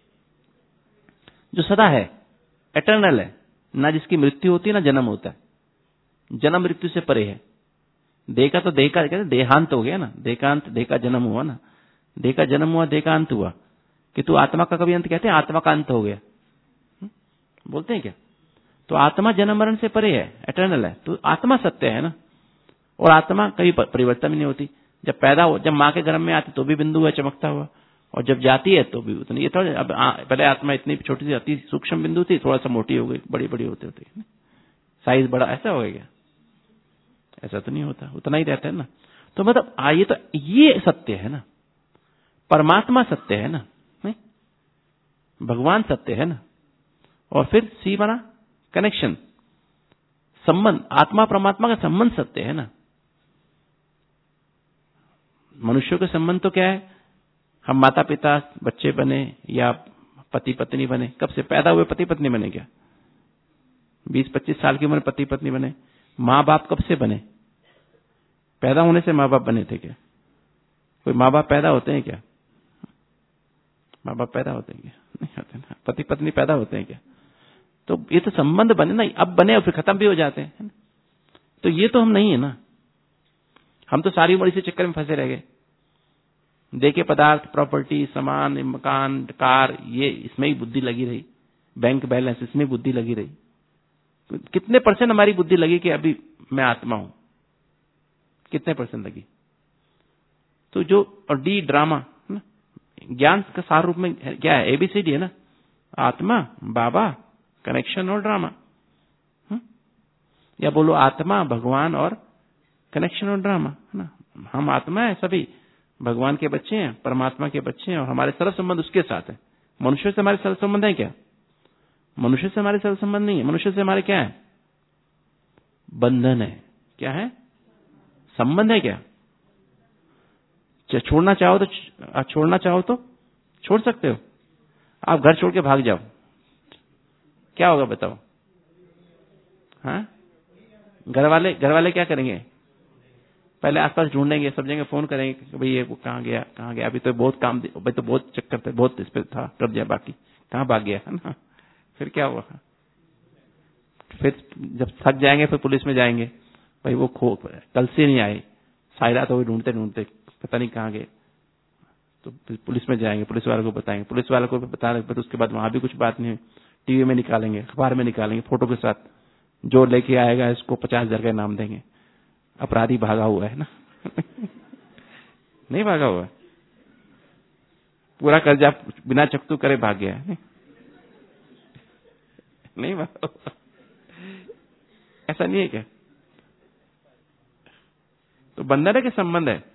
जो सदा है, एटर्नल है, ना जिसकी मृत्यु होती है ना जन्म होता है, जन्म मृत्यु से परे है, देह का तो देह का कहते देहांत हो गया ना, देहांत, देह का जन्म हुआ ना, देह का जन्म हुआ, देह का अंत हुआ। कि तू आत्मा का कभी अंत कहते हैं, आत्मा का अंत हो गया, बोलते हैं क्या? तो आत्मा जन्म मरण से परे है, एटर्नल है। तो आत्मा सत्य है ना, और आत्मा कभी परिवर्तन नहीं होती। जब पैदा हो, जब माँ के गर्भ में आती तो भी बिंदु है चमकता हुआ, और जब जाती है तो भी उतनी। ये थोड़ा अब पहले आत्मा इतनी छोटी सी अति सूक्ष्म बिंदु थी, थोड़ा सा मोटी हो गई, बड़ी बड़ी होते होते साइज बड़ा, ऐसा हो गया? ऐसा तो नहीं होता, उतना ही रहता है ना। तो मतलब आइए, तो ये सत्य है ना, परमात्मा सत्य है ना, नहीं? भगवान सत्य है ना। और फिर सी बना कनेक्शन, संबंध, आत्मा परमात्मा का संबंध सत्य है ना। मनुष्यों के संबंध तो क्या है? हम माता पिता बच्चे बने या पति पत्नी बने, कब से पैदा हुए पति पत्नी बने क्या? बीस पच्चीस साल की उम्र पति पत्नी बने। माँ बाप कब से बने? पैदा होने से माँ बाप बने थे क्या? कोई माँ बाप पैदा होते हैं क्या? माँ बाप पैदा होते हैं क्या? नहीं होते ना। पति पत्नी पैदा होते हैं क्या? तो ये तो संबंध बने ना, अब बने और फिर खत्म भी हो जाते हैं। तो ये तो हम नहीं है ना। हम तो सारी उम्र इसी चक्कर में फंसे रह गए। देखे पदार्थ, प्रॉपर्टी, सामान, मकान, कार, ये इसमें ही बुद्धि लगी रही, बैंक बैलेंस, इसमें बुद्धि लगी रही। तो कितने परसेंट हमारी बुद्धि लगी कि अभी मैं आत्मा हूं? कितने परसेंट लगी? तो जो और डी ड्रामा, ज्ञान का सार रूप में क्या है? एबीसीडी है ना, आत्मा, बाबा, कनेक्शन और ड्रामा। हुँ? या बोलो आत्मा, भगवान और कनेक्शन और ड्रामा, है ना। हम आत्मा है, सभी भगवान के बच्चे हैं, परमात्मा के बच्चे हैं, और हमारे सर्व संबंध उसके साथ है। मनुष्य से हमारे सर्व संबंध है क्या? मनुष्य से हमारे सर्व संबंध नहीं है। मनुष्य से हमारे क्या है? बंधन है। क्या है? संबंध है क्या? छोड़ना चाहो तो छोड़ना चाहो तो छोड़ सकते हो। आप घर छोड़ के भाग जाओ, क्या होगा बताओ? हाँ, घर वाले घर वाले क्या करेंगे? पहले आसपास ढूंढेंगे, सब जगह फोन करेंगे कि भाई ये वो कहाँ गया कहाँ गया, अभी तो बहुत काम, अभी तो बहुत चक्कर था, बहुत इस पे था, कर दिया, बाकी कहाँ भाग गया, है ना। फिर क्या हुआ? फिर जब थक जाएंगे फिर पुलिस में जाएंगे, भाई वो खो कल से नहीं आए, सारी रात हो गई ढूंढते ढूंढते, पता नहीं कहाँ गए। तो पुलिस में जाएंगे, पुलिस वालों को बताएंगे, पुलिस वालों को बता रहे, तो उसके बाद वहां भी कुछ बात नहीं, टीवी में निकालेंगे, अखबार में निकालेंगे, फोटो के साथ, जो लेके आएगा इसको पचास हजार का इनाम देंगे। अपराधी भागा हुआ है ना। नहीं भागा हुआ, पूरा कर्जा बिना चकतू करे भाग गया है। नहीं, नहीं भागा हुआ, ऐसा नहीं है क्या? तो बंधन है कि संबंध है?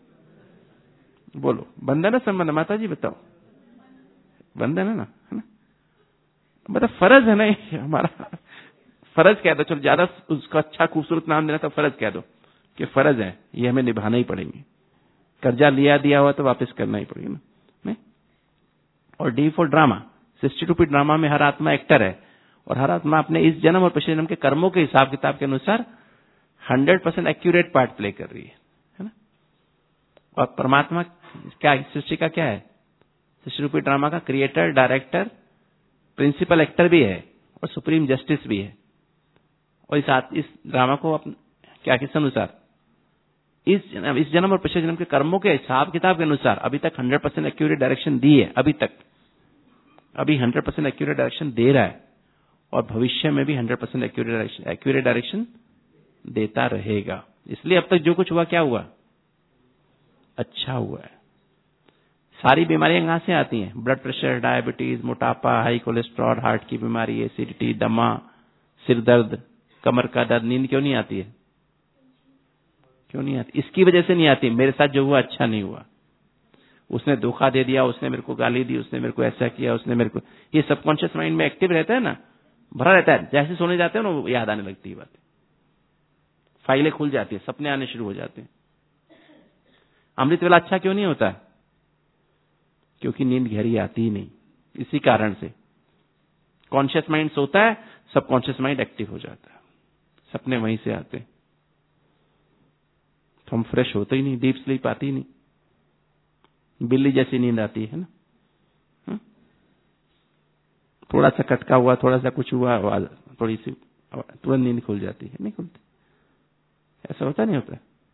बोलो, बंधन है संबंध है? माता जी बताओ। बंधन है ना, है ना। मतलब फर्ज है ना हमारा, फर्ज कह दो, चलो ज्यादा उसका अच्छा खूबसूरत नाम देना तो फर्ज कह दो कि फर्ज है, ये हमें निभाना ही पड़ेंगे। कर्जा लिया दिया हुआ तो वापस करना ही पड़ेगा ना, नहीं? और D for drama, sixty two P drama में हर आत्मा एक्टर है, और हर आत्मा अपने इस जन्म और पिछले जन्म के कर्मों के हिसाब किताब के अनुसार hundred percent accurate part play कर रही है, है ना। और परमात्मा क्या, सृष्टि का क्या है? सिक्सटी टू पी ड्रामा का क्रिएटर, डायरेक्टर, प्रिंसिपल एक्टर भी है, और सुप्रीम जस्टिस भी है। और इस इस ड्रामा को अपन क्या, किस अनुसार? इस जन्म इस जन्म और पिछले जन्म के कर्मों के हिसाब किताब के अनुसार अभी तक हंड्रेड परसेंट एक्यूरेट डायरेक्शन दी है। अभी तक अभी हंड्रेड परसेंट एक्यूरेट डायरेक्शन दे रहा है, और भविष्य में भी hundred percent accurate direction accurate direction देता रहेगा। इसलिए अब तक जो कुछ हुआ, क्या हुआ? अच्छा हुआ है। सारी बीमारियां कहां से आती हैं? ब्लड प्रेशर, डायबिटीज, मोटापा, हाई कोलेस्ट्रॉल, हार्ट की बीमारी, एसिडिटी, दमा, सिर दर्द, कमर का दर्द। नींद क्यों नहीं आती है? क्यों नहीं आती? इसकी वजह से नहीं आती, मेरे साथ जो हुआ अच्छा नहीं हुआ, उसने धोखा दे दिया, उसने मेरे को गाली दी, उसने मेरे को ऐसा किया, उसने मेरे को, ये सबकॉन्शियस माइंड में एक्टिव रहता है ना, भरा रहता है। जैसे सोने जाते हैं ना, वो याद आने लगती है बात, फाइलें खुल जाती है, सपने आने शुरू हो जाते हैं। अमृत वेला अच्छा क्यों नहीं होता? क्योंकि नींद गहरी आती ही नहीं। इसी कारण से कॉन्शियस माइंड सोता है, सबकॉन्शियस माइंड एक्टिव हो जाता है, सपने वहीं से आते हैं, तो हम फ्रेश होते ही नहीं, डीप स्लीप आती ही नहीं, बिल्ली जैसी नींद आती है ना। हा? थोड़ा सा खटका हुआ, थोड़ा सा कुछ हुआ, थोड़ी सी तुरंत नींद खुल जाती है, नहीं खुलती? ऐसा होता नहीं होता?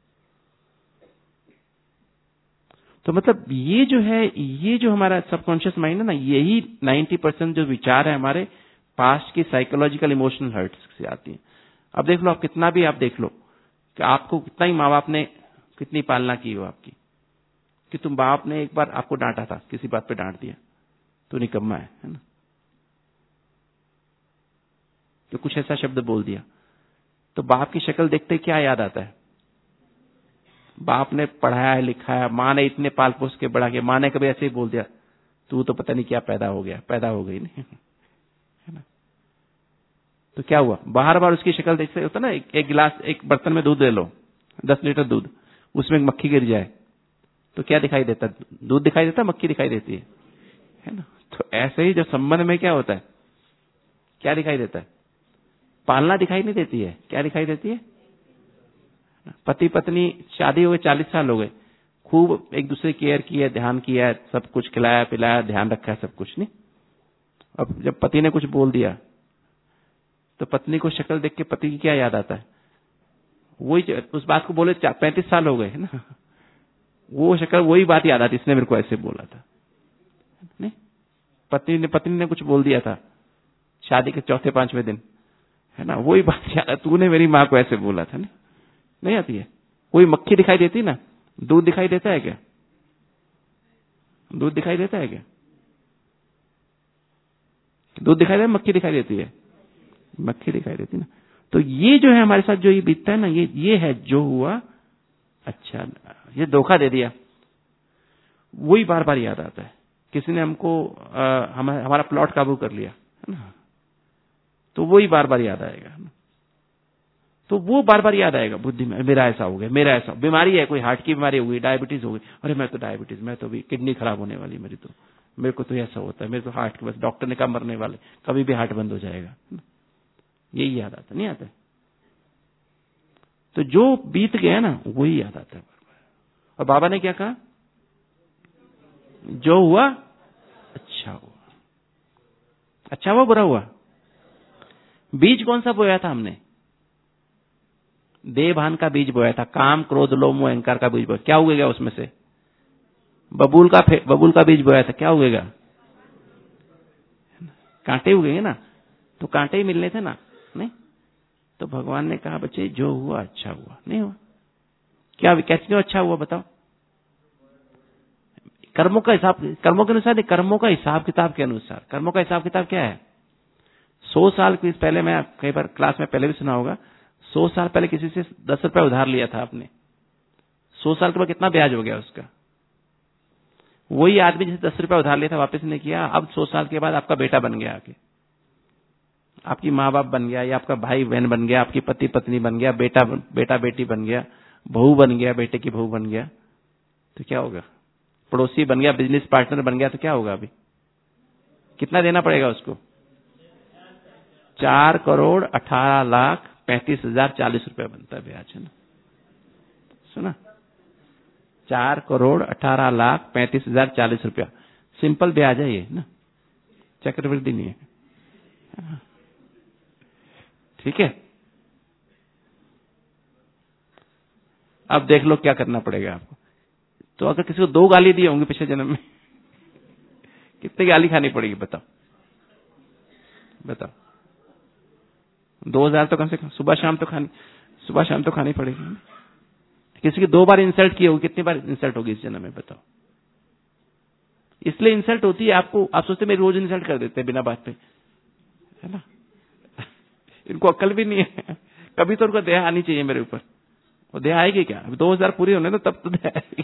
तो मतलब ये जो है, ये जो हमारा सबकॉन्शियस माइंड है ना, यही नब्बे परसेंट जो विचार है हमारे पास्ट की साइकोलॉजिकल इमोशनल हर्ट्स से आती है। अब देख लो, आप कितना भी आप देख लो कि आपको कितना ही माँ बाप ने कितनी पालना की हो आपकी, कि तुम बाप ने एक बार आपको डांटा था, किसी बात पे डांट दिया तो निकम्मा है, है ना, तो कुछ ऐसा शब्द बोल दिया, तो बाप की शक्ल देखते क्या याद आता है? बाप ने पढ़ाया है, लिखाया, माँ ने इतने पाल पोस के बड़ा किया, माँ ने कभी ऐसे ही बोल दिया तू तो पता नहीं क्या पैदा हो गया, पैदा हो गई नहीं, है ना। तो क्या हुआ, बार बार उसकी शक्ल देखते होता ना, एक, एक गिलास, एक बर्तन में दूध ले लो, दस लीटर दूध, उसमें मक्खी गिर जाए तो क्या दिखाई देता? दूध दिखाई देता, मक्खी दिखाई देती है, है ना। तो ऐसे ही जो संबंध में क्या होता है, क्या दिखाई देता है? पालना दिखाई नहीं देती है, क्या दिखाई देती है? पति पत्नी शादी हो गई, चालीस साल हो गए, खूब एक दूसरे की केयर की है, ध्यान किया है, सब कुछ खिलाया पिलाया, ध्यान रखा है, सब कुछ नहीं। अब जब पति ने कुछ बोल दिया तो पत्नी को शक्ल देख के पति की क्या याद आता है? वही उस बात को बोले पैंतीस साल हो गए, है ना, वो शक्ल वही बात याद आती, इसने मेरे को ऐसे बोला था, नहीं। पत्नी ने पत्नी ने कुछ बोल दिया था शादी के चौथे पांचवें दिन, है ना, वही बात याद, तूने मेरी माँ को ऐसे बोला था, नहीं नहीं आती है। कोई मक्खी दिखाई देती ना, दूध दिखाई देता है क्या? दूध दिखाई देता है क्या? दूध दिखाई देता है, मक्खी दिखाई देती है? मक्खी दिखाई देती ना। तो ये जो है हमारे साथ जो ये बीतता है ना, ये ये है जो हुआ, अच्छा ये धोखा दे दिया, वही बार बार याद आता है। किसी ने हमको आ, हम, हमारा प्लॉट काबू कर लिया, है ना, तो वही बार बार याद आएगा, तो वो बार बार याद आएगा बुद्धि में, मेरा ऐसा हो गया, मेरा ऐसा, बीमारी है, कोई हार्ट की बीमारी हो गई, डायबिटीज हो गई, अरे मैं तो डायबिटीज, मैं तो भी किडनी खराब होने वाली मेरी, तो मेरे को तो ऐसा होता है, मेरे तो हार्ट के, बस डॉक्टर ने कहा मरने वाले, कभी भी हार्ट बंद हो जाएगा, यही याद आता, नहीं आता? तो जो बीत गया ना वही याद आता है बार बार। और बाबा ने क्या कहा? जो हुआ अच्छा हुआ। अच्छा हुआ बुरा हुआ? बीज कौन सा बोया था हमने? देह भान का बीज बोया था, काम क्रोध लोभ मोह अहंकार का बीज बोया, क्या उगेगा उसमें से? बबूल का बबूल का बीज बोया था, क्या उगेगा? कांटे उगेंगे ना, तो कांटे ही मिलने थे ना, नहीं? तो भगवान ने कहा बच्चे जो हुआ अच्छा हुआ, नहीं हुआ क्या? कैसे अच्छा हुआ बताओ? कर्मों का हिसाब, कर्मों के अनुसार, कर्मों का हिसाब किताब के अनुसार। कर्मों का हिसाब किताब क्या है? सौ साल पहले, मैं कई बार क्लास में पहले भी सुना होगा, सौ साल पहले किसी से दस रुपए उधार लिया था आपने, सौ साल के बाद कितना ब्याज हो गया उसका? वही आदमी जिसे दस रुपए उधार लिया था वापस नहीं किया, अब सौ साल के बाद आपका बेटा बन गया, आके आपकी माँ बाप बन गया, या आपका भाई बहन बन गया, आपकी पति पत्नी बन गया, बेटा बेटा बेटी बन गया, बहू बन गया, बेटे की बहू बन गया, तो क्या होगा? पड़ोसी बन गया, बिजनेस पार्टनर बन गया, तो क्या होगा? अभी कितना देना पड़ेगा उसको? चार करोड़ अठारह लाख पैंतीस हजार चालीस रुपया बनता है ब्याज, है ना, सुना? चार करोड़ अठारह लाख पैंतीस हजार चालीस रुपया सिंपल ब्याज है ये ना, चक्रवृद्धि नहीं है, ठीक है। अब देख लो क्या करना पड़ेगा आपको। तो अगर किसी को दो गाली दी होंगी पिछले जन्म में, कितनी गाली खानी पड़ेगी बताओ? बताओ, दो हजार तो कम से कम सुबह शाम तो खानी, सुबह शाम तो खानी पड़ेगी। किसी की दो बार इंसल्ट की होगी, कितनी बार इंसल्ट होगी इस जन्म में बताओ? इसलिए इंसल्ट होती है आपको, आप सोचते मेरे रोज इंसल्ट कर देते हैं बिना बात पे, है ना, इनको अक्ल भी नहीं है, कभी तो उनको दया आनी चाहिए मेरे ऊपर। और दया आएगी क्या? अब दो हजार पूरी होने तो तब तो दया आएगी,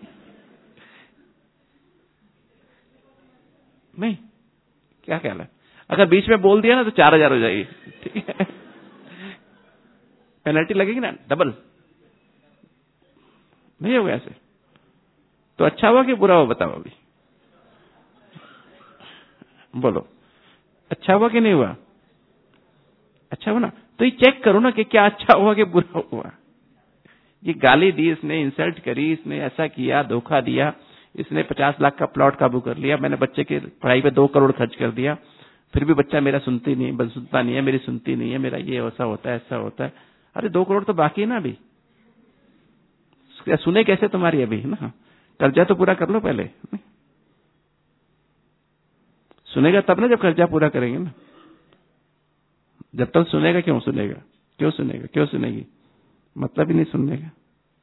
नहीं? क्या ख्याल है? अगर बीच में बोल दिया ना तो चार हजार हो जाएगी, ठीक है, पेनल्टी लगेगी ना डबल, नहीं होगा ऐसे? तो अच्छा हुआ कि बुरा हुआ बताओ? अभी बोलो, अच्छा हुआ कि नहीं हुआ? अच्छा हुआ ना? तो ये चेक करो ना कि क्या अच्छा हुआ कि बुरा हुआ। ये गाली दी इसने, इंसल्ट करी इसने, ऐसा किया, धोखा दिया इसने, पचास लाख का प्लॉट काबू कर लिया, मैंने बच्चे की पढ़ाई पे दो करोड़ खर्च कर दिया, फिर भी बच्चा मेरा सुनती नहीं, सुनता नहीं है, मेरी सुनती नहीं है, मेरा ये ऐसा होता है, ऐसा होता है। अरे दो करोड़ तो बाकी है ना अभी, सुने कैसे तुम्हारी अभी, ना? कर्जा तो पूरा कर लो पहले। सुनेगा तब ना जब कर्जा पूरा करेंगे ना। जब तक सुनेगा क्यों सुनेगा, क्यों सुनेगा, क्यों सुनेगी, मतलब ही नहीं सुनने का।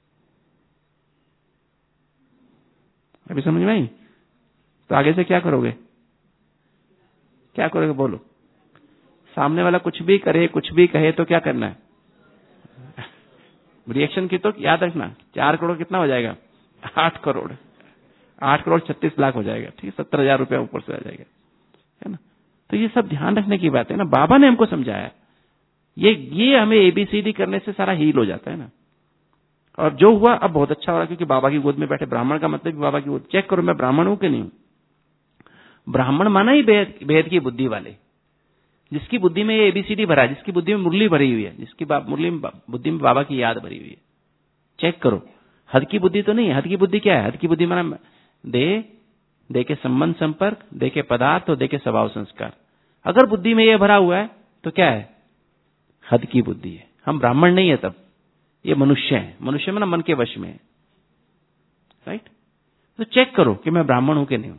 अभी समझ में आई? तो आगे से क्या करोगे, क्या करोगे बोलो। सामने वाला कुछ भी करे, कुछ भी कहे तो क्या करना है, रिएक्शन की तो याद रखना। चार करोड़ कितना हो जाएगा, आठ करोड़ आठ करोड़ छत्तीस लाख हो जाएगा। ठीक है, सत्तर हजार रुपया ऊपर से आ जाएगा, है ना। तो ये सब ध्यान रखने की बात है ना। बाबा ने हमको समझाया, ये ये हमें एबीसीडी करने से सारा हील हो जाता है ना। और जो हुआ अब बहुत अच्छा हो रहा, क्योंकि बाबा की गोद में बैठे। ब्राह्मण का मतलब बाबा की गोद। चेक करो मैं ब्राह्मण हूं कि नहीं हूं। ब्राह्मण माना ही भेद भेद की बुद्धि वाले, जिसकी बुद्धि में ये एबीसीडी भरा है, जिसकी बुद्धि में मुरली भरी हुई है, जिसकी मुरली में बुद्धि में बाबा की याद भरी हुई है। चेक करो, हद की बुद्धि तो नहीं है। हद की बुद्धि क्या है, हद की बुद्धि माना दे दे के संबंध संपर्क, दे के पदार्थ और दे के स्वभाव संस्कार। अगर बुद्धि में यह भरा हुआ है तो क्या है, हद की बुद्धि है। हम ब्राह्मण नहीं है तब, ये मनुष्य है। मनुष्य में ना मन के वश में है, राइट। तो चेक करो कि मैं ब्राह्मण हूं कि नहीं हूं।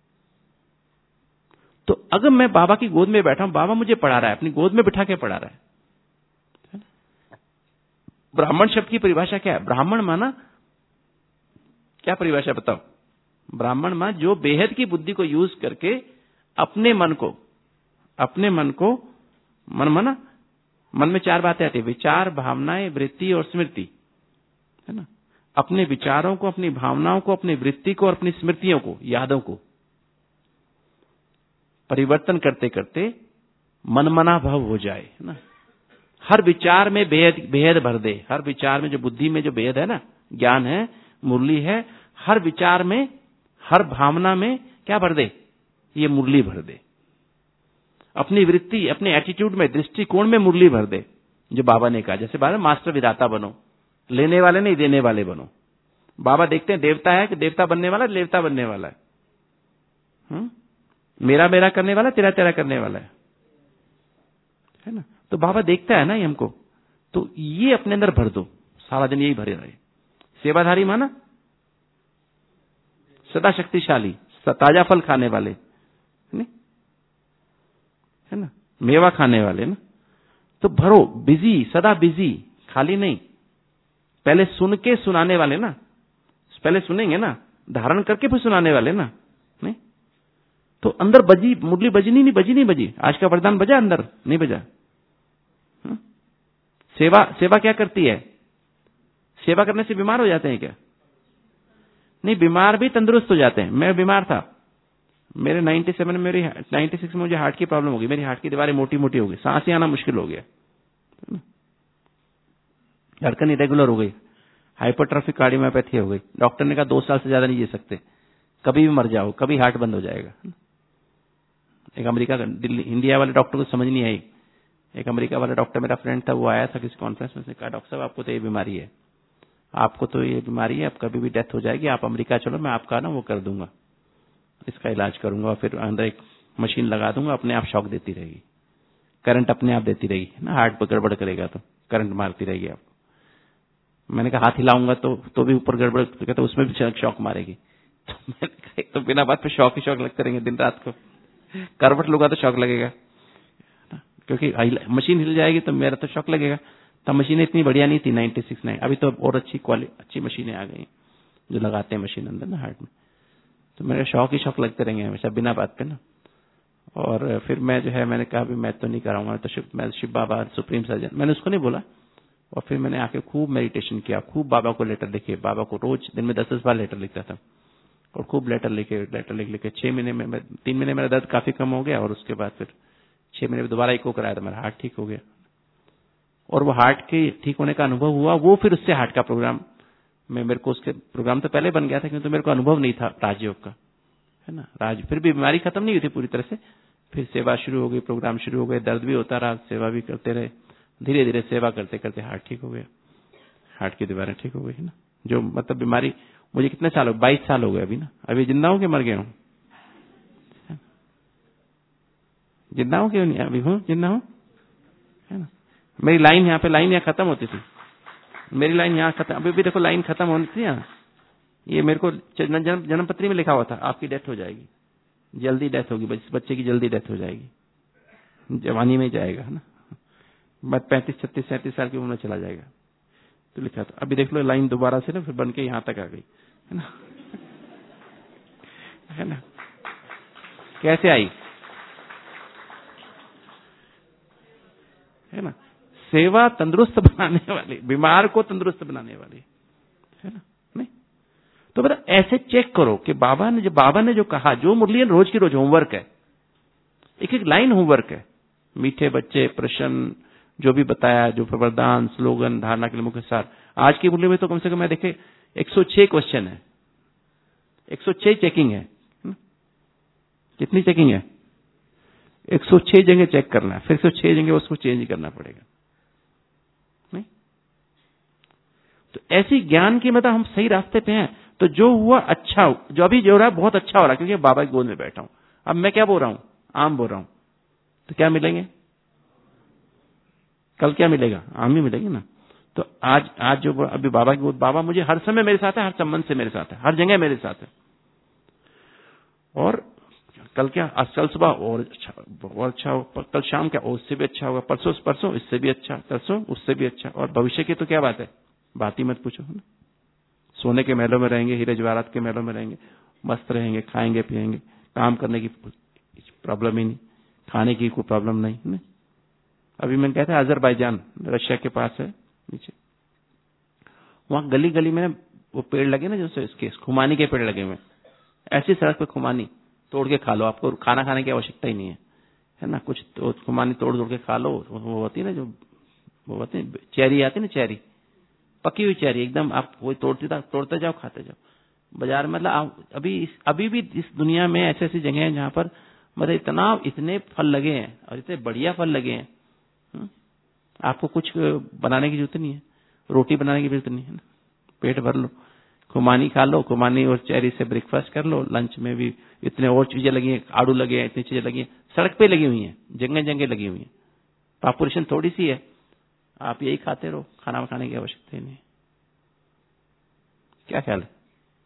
तो अगर मैं बाबा की गोद में बैठा हूं, बाबा मुझे पढ़ा रहा है, अपनी गोद में बिठा के पढ़ा रहा है। ब्राह्मण शब्द की परिभाषा क्या है, ब्राह्मण माना क्या परिभाषा बताओ। ब्राह्मण मां जो बेहद की बुद्धि को यूज करके अपने मन को अपने मन को मन माना मन में चार बातें आती है, विचार, भावनाएं, वृत्ति और स्मृति, है ना। अपने विचारों को, अपनी भावनाओं को, अपनी वृत्ति को और अपनी स्मृतियों को, यादों को परिवर्तन करते करते मनमना भव हो जाए, है ना। हर विचार में बेहद बेहद भर दे। हर विचार में जो बुद्धि में जो बेहद है ना, ज्ञान है, मुरली है, हर विचार में, हर भावना में क्या भर दे, ये मुरली भर दे। अपनी वृत्ति, अपने एटीट्यूड में, दृष्टिकोण में मुरली भर दे, जो बाबा ने कहा। जैसे बाबा मास्टर विधाता बनो, लेने वाले नहीं देने वाले बनो। बाबा देखते हैं देवता है कि देवता बनने वाला, देवता बनने वाला है। हुँ? मेरा मेरा करने वाला, तेरा तेरा करने वाला है, है ना। तो बाबा देखता है ना ये हमको, तो ये अपने अंदर भर दो, सारा दिन यही भरे रहे। सेवाधारी माना सदा शक्तिशाली, ताजा फल खाने वाले, नहीं है ना, मेवा खाने वाले ना। तो भरो, बिजी, सदा बिजी, खाली नहीं। पहले सुन के सुनाने वाले ना, पहले सुनेंगे ना, धारण करके फिर सुनाने वाले ना, नहीं। तो अंदर बजी मुरली, बजनी नहीं बजी नहीं बजी, आज का वरदान बजा, अंदर नहीं बजा। हुँ? सेवा सेवा क्या करती है, सेवा करने से बीमार हो जाते हैं क्या, नहीं, बीमार भी तंदुरुस्त हो जाते हैं। मैं बीमार था, मेरे सत्तानवे में, मेरी छियानवे में मुझे हार्ट की प्रॉब्लम हो गई। मेरी हार्ट की दीवारें मोटी मोटी हो गई, सांस ही आना मुश्किल हो गया, धड़कन इरेगुलर हो गई, हाइपरट्रॉफिक कार्डियोमायोपैथी हो गई। डॉक्टर ने कहा दो साल से ज्यादा नहीं जी सकते, कभी भी मर जाओ, कभी हार्ट बंद हो जाएगा। एक अमेरिका का, दिल्ली इंडिया वाले डॉक्टर को समझ नहीं आई। एक अमेरिका वाला डॉक्टर मेरा फ्रेंड था, वो आया था किसी कॉन्फ्रेंस में, उसने कहा डॉक्टर साहब आपको तो ये बीमारी है, आपको तो ये बीमारी है, अब कभी भी डेथ हो जाएगी, आप अमेरिका चलो, मैं आपका ना वो कर दूंगा, इसका इलाज करूंगा, फिर अंदर एक मशीन लगा दूंगा, अपने आप शॉक देती रहेगी, करंट अपने आप देती रहेगी ना, हार्ट पर गड़बड़ करेगा तो करंट मारती रहेगी आपको। मैंने कहा हाथ हिलाऊंगा तो तो भी ऊपर गड़बड़, तो कहता उसमें भी शॉक मारेगी। तो मैंने कहा तो बिना बात पे शॉक ही शॉक लगते रहेंगे दिन रात को, करवट लूंगा तो शॉक लगेगा, क्योंकि मशीन हिल जाएगी तो मेरा तो शॉक लगेगा। तब मशीनें इतनी बढ़िया नहीं थी, नाइन्टी सिक्स नाइन, अभी तो और अच्छी क्वालिटी अच्छी मशीनें आ गई जो लगाते हैं मशीन अंदर ना हार्ट में। तो मेरे शौक ही शौक लगते रहेंगे हमेशा बिना बात पे ना। और फिर मैं जो है मैंने कहा भी मैं तो नहीं कराऊंगा, तो शिव मैं शिव बाबा सुप्रीम सर्जन, मैंने उसको नहीं बोला। और फिर मैंने आके खूब मेडिटेशन किया, खूब बाबा को लेटर लिखे, बाबा को रोज दिन में दस दस बार लेटर लिखता था, और खूब लेटर लिखे लेटर लिख लिखे छह महीने में, तीन महीने मेरा दर्द काफी कम हो गया, और उसके बाद फिर छह महीने में दोबारा इको कराया तो मेरा हार्ट ठीक हो गया। और वो हार्ट के ठीक होने का अनुभव हुआ, वो फिर उससे हार्ट का प्रोग्राम में मेरे को, उसके प्रोग्राम तो पहले बन गया था, क्योंकि तो मेरे को अनुभव नहीं था राजयोग का, है ना। राज फिर भी बीमारी खत्म नहीं हुई थी पूरी तरह से, फिर सेवा शुरू हो गई, प्रोग्राम शुरू हो गए, दर्द भी होता रहा, सेवा भी करते रहे, धीरे धीरे सेवा करते करते हार्ट ठीक हो गया, हार्ट की दीवारें ठीक हो गई, है ना। जो मतलब बीमारी मुझे कितने साल हो, बाईस साल हो गए अभी ना। अभी जिंदा हूं कि मर गया हूं, जिंदा हूं क्यों नहीं, अभी हूं, जिंदा हूं, है ना। मेरी लाइन यहाँ पे, लाइन यहाँ खत्म होती थी, मेरी लाइन यहाँ खत्म, अभी भी देखो लाइन खत्म होनी थी यहाँ, ये मेरे को जन्म जन्म पत्री में लिखा हुआ था, आपकी डेथ हो जाएगी, जल्दी डेथ होगी, बच्चे की जल्दी डेथ हो जाएगी, जवानी में जाएगा, है ना, मैं पैंतीस छत्तीस सैंतीस साल की उम्र में चला जाएगा, तो लिखा था। अभी देख लो लाइन दोबारा से ना फिर बन के यहां तक आ गई, है ना, है ना, कैसे आई, है ना। सेवा तंदुरुस्त बनाने वाली, बीमार को तंदुरुस्त बनाने वाली, है ना। नहीं तो बता ऐसे चेक करो कि बाबा ने जो बाबा ने जो कहा, जो मुरली रोज की रोज होमवर्क है, एक एक लाइन होमवर्क है, मीठे बच्चे, प्रश्न, जो भी बताया, जो प्रवरदान, स्लोगन, धारणा के लिए मुख्य सार। आज की मुरली में तो कम से कम मैं देखे एक सौ छह क्वेश्चन है, एक सौ छह चेकिंग है। कितनी चेकिंग है? एक सौ छह जगह चेक करना है, फिर एक सौ छह जगह उसको चेंज करना पड़ेगा। नहीं तो ऐसी ज्ञान की मतलब हम सही रास्ते पे हैं, तो जो हुआ अच्छा, जो अभी जो हो रहा है बहुत अच्छा हो रहा है, क्योंकि बाबा की गोद में बैठा हूं। अब मैं क्या बोल रहा हूं? आम बोल रहा हूं, तो क्या मिलेंगे? कल क्या मिलेगा? आम ही मिलेगी ना। तो आज आज जो अभी बाबा की गोद, बाबा मुझे हर समय मेरे साथ है, हर संबंध से मेरे साथ है, हर जगह मेरे साथ है। और कल क्या, आज कल सुबह और अच्छा, और अच्छा हो, कल शाम क्या उससे भी अच्छा होगा, परसों परसों इससे भी अच्छा, तरसों उससे भी अच्छा, और भविष्य की तो क्या बात है, बात ही मत पूछो, है ना। सोने के महलों में रहेंगे, हीरे जवाहरात के महलों में रहेंगे, मस्त रहेंगे, खाएंगे पिएंगे, काम करने की प्रॉब्लम ही नहीं, खाने की कोई प्रॉब्लम नहीं, है। अभी मैंने कहता है अजरबैजान रशिया के पास है नीचे, वहां गली गली में वो पेड़ लगे ना, जैसे इसके खुमानी के पेड़ लगे हुए, ऐसी सड़क पे खुमानी तोड़ के खा लो, आपको खाना खाने की आवश्यकता ही नहीं है, है ना। कुछ तो खुमानी तोड़ तोड़ के खा लो, वो होती है ना, जो वो होती है चेरी आती है ना, चेरी, पकी हुई चेरी एकदम, आप वही तोड़ते तोड़ते जाओ, खाते जाओ। बाजार मतलब आप अभी अभी भी इस दुनिया में ऐसी ऐसी जगह है जहां पर मतलब इतना इतने फल लगे हैं और इतने बढ़िया फल लगे हैं, आपको कुछ बनाने की जरूरत नहीं है, रोटी बनाने की जरूरत नहीं है ना, पेट भर लो, खुमानी खा लो, खुमानी और चेरी से ब्रेकफास्ट कर लो, लंच में भी इतने और चीजें लगी हैं, आड़ू लगे हैं, इतनी चीजें लगी हैं, सड़क पे लगी हुई हैं, जगह जगह लगी हुई हैं, पॉपुलेशन थोड़ी सी है, आप यही खाते रहो, खाना खाने की आवश्यकता ही नहीं। क्या ख्याल है?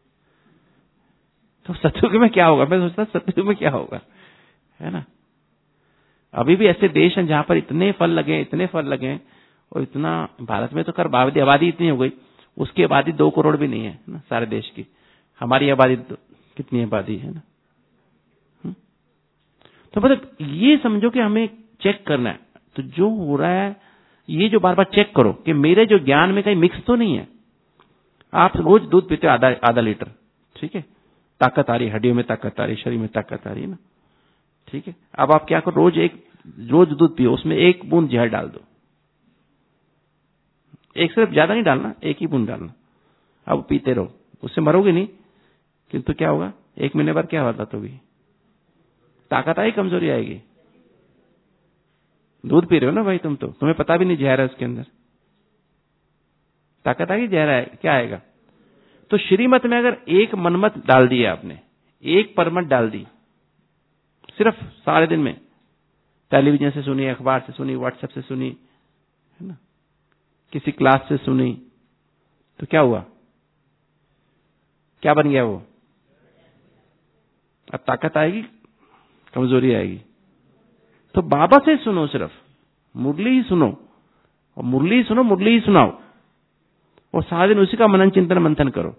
तो सतयुग में क्या होगा? मैं सोचता सतयुग में क्या होगा, है ना। अभी भी ऐसे देश हैं जहां पर इतने फल लगे, इतने फल लगे, और इतना, भारत में तो कर आबादी आबादी इतनी हो गई, उसकी आबादी दो करोड़ भी नहीं है ना सारे देश की, हमारी आबादी कितनी आबादी है ना। तो मतलब ये समझो कि हमें चेक करना है, तो जो हो रहा है ये जो बार बार चेक करो कि मेरे जो ज्ञान में कहीं मिक्स तो नहीं है। आप रोज दूध पीते हो आधा आधा लीटर, ठीक है, ताकत आ रही, हड्डियों में ताकत आ रही, शरीर में ताकत आ रही है ना, ठीक है। अब आप क्या करो, रोज एक रोज दूध पियो, उसमें एक बूंद जहर डाल दो, एक सिर्फ ज्यादा नहीं डालना, एक ही बूंद डालना, अब पीते रहो, उससे मरोगे नहीं, किंतु क्या होगा, एक महीने बाद क्या होता, तो भी ताकत आई, कमजोरी आएगी। दूध पी रहे हो ना भाई तुम, तो तुम्हें पता भी नहीं जहर है उसके अंदर, ताकत आएगी, जहर है, क्या आएगा। तो श्रीमत में अगर एक मनमत डाल दिया आपने, एक परमत डाल दी, सिर्फ सारे दिन में, टेलीविजन से सुनी, अखबार से सुनी, व्हाट्सएप से सुनी, है ना, किसी क्लास से सुनी, तो क्या हुआ, क्या बन गया वो, अब ताकत आएगी, कमजोरी आएगी। तो बाबा से सुनो, सिर्फ मुरली ही सुनो, और मुरली ही सुनो, मुरली ही सुनाओ, और सारा दिन उसी का मनन चिंतन मंथन करो।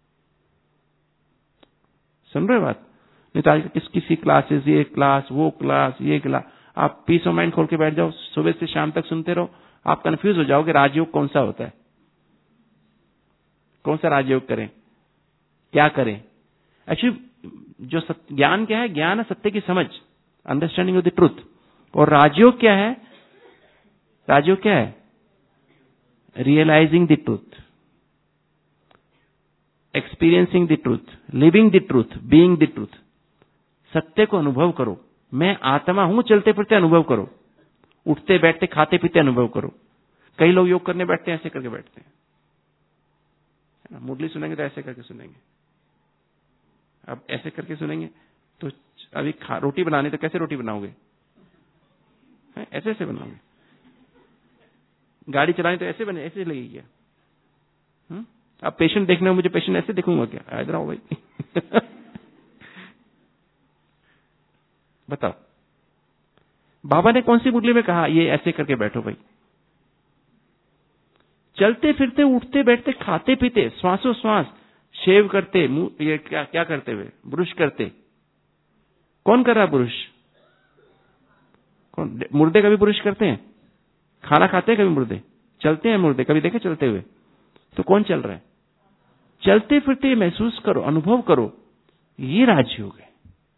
सुन रहे बात? नहीं तो आज किस किसी क्लासेस, ये क्लास, वो क्लास, ये क्लास, आप पीस ऑफ माइंड खोल के बैठ जाओ, सुबह से शाम तक सुनते रहो, आप कंफ्यूज हो जाओगे राजयोग कौन सा होता है, कौन सा राजयोग करें, क्या करें। एक्चुअली जो ज्ञान क्या है, ज्ञान है सत्य की समझ, अंडरस्टैंडिंग ऑफ द ट्रूथ, और राजयोग क्या है, राजयोग क्या है, realising the truth, experiencing the truth, living the truth, being the truth. सत्य को अनुभव करो, मैं आत्मा हूं, चलते फिरते अनुभव करो, उठते बैठते खाते पीते अनुभव करो। कई लोग योग करने बैठते हैं, ऐसे करके बैठते हैं, मुरली सुनेंगे तो ऐसे करके सुनेंगे, अब ऐसे करके सुनेंगे तो अभी खा, रोटी बनानी तो कैसे रोटी बनाओगे, ऐसे ऐसे बनाओगे, गाड़ी चलानी तो ऐसे बने, ऐसे लगेगी क्या, अब पेशेंट देखने में मुझे पेशेंट ऐसे देखूंगा क्या? इधर आओ भाई। बताओ, बाबा ने कौन सी मुरली में कहा ये ऐसे करके बैठो भाई? चलते फिरते, उठते बैठते, खाते पीते, श्वासों श्वास, शेव करते, मुंह ये क्या क्या करते हुए, ब्रुश करते, कौन कर रहा ब्रुश? कौन? मुर्दे कभी ब्रुश करते हैं? खाना खाते हैं कभी मुर्दे? चलते हैं मुर्दे कभी देखे चलते हुए? तो कौन चल रहा है? चलते फिरते महसूस करो, अनुभव करो, ये राजयोग है।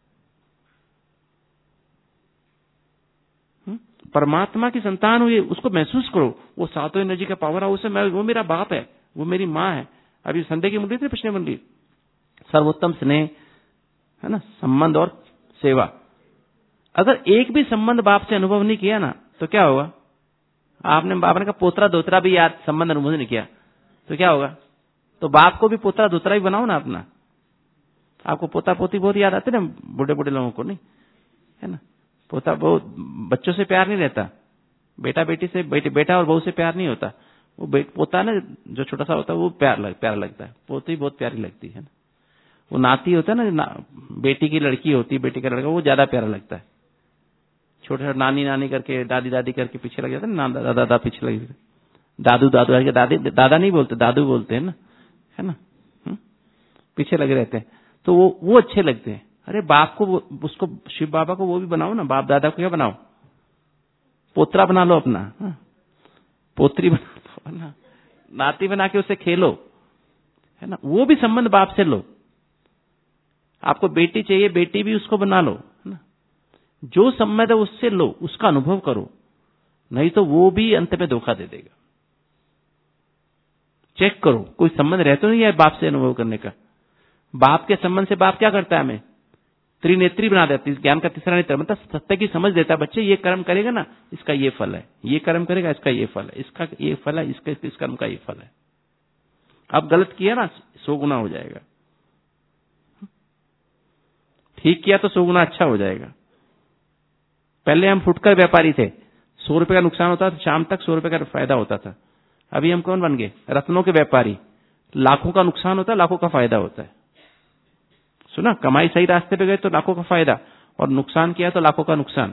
परमात्मा की संतान हो, ये उसको महसूस करो। वो सातों एनर्जी का पावर हाउस है, मैं वो मेरा बाप है, वो मेरी माँ है। अभी संडे की मुरली थी, पिछले मुरली, सर्वोत्तम स्नेह है ना, संबंध और सेवा। अगर एक भी संबंध बाप से अनुभव नहीं किया ना, तो क्या होगा? आपने बाप ने कहा पोतरा दोतरा भी याद संबंध अनुभव नहीं किया, तो क्या होगा? तो बाप को भी पोतरा दोतरा ही बनाओ ना अपना। आपको पोता पोती बहुत याद आते ना बूढ़े बूढ़े लोगों को, नहीं है ना? पोता बहुत बच्चों से प्यार नहीं रहता, बेटा बेटी से, बेटे बेटा और बहू से प्यार नहीं होता। वो पोता ना जो छोटा सा होता है वो प्यार लग, प्यारा लगता है। पोती बहुत प्यारी लगती है ना। वो नाती होता है ना, ना, बेटी की लड़की होती है, बेटी का लड़का, वो ज्यादा प्यारा लगता है। छोटे छोटे नानी नानी करके, दादी दादी करके पीछे लग जाता है ना, दादा दादा पीछे लग जाते, दादू दादू करके, दादी दादा नहीं बोलते, दादू बोलते हैं ना, है ना, हुँ? पीछे लगे रहते हैं, तो वो वो अच्छे लगते हैं। अरे बाप को, उसको शिव बाबा को वो भी बनाओ ना, बाप दादा को क्या बनाओ? पोतरा बना लो अपना, हा? पोत्री बना लो ना, नाती बना के उससे खेलो, है ना। वो भी संबंध बाप से लो। आपको बेटी चाहिए, बेटी भी उसको बना लो, है ना। जो संबंध है उससे लो, उसका अनुभव करो, नहीं तो वो भी अंत में धोखा दे देगा। चेक करो, कोई संबंध रहता नहीं है बाप से अनुभव करने का। बाप के संबंध से बाप क्या करता है? हमें त्रिनेत्री बना देती है, ज्ञान का तीसरा नेत्र, मतलब सत्य की समझ देता है। बच्चे ये कर्म करेगा ना, इसका ये फल है, ये कर्म करेगा, इसका ये फल है, इसका ये फल है, इसका इस कर्म का ये फल है। अब गलत किया ना, सौ गुना हो जाएगा। ठीक किया तो सौ गुना अच्छा हो जाएगा। पहले हम फुटकर व्यापारी थे, सौ रुपए का नुकसान होता था, शाम तक सौ रुपए का फायदा होता था। अभी हम कौन बन गए? रत्नों के व्यापारी। लाखों का नुकसान होता है, लाखों का फायदा होता है। सुना, कमाई सही रास्ते पे गए तो लाखों का फायदा, और नुकसान किया तो लाखों का नुकसान।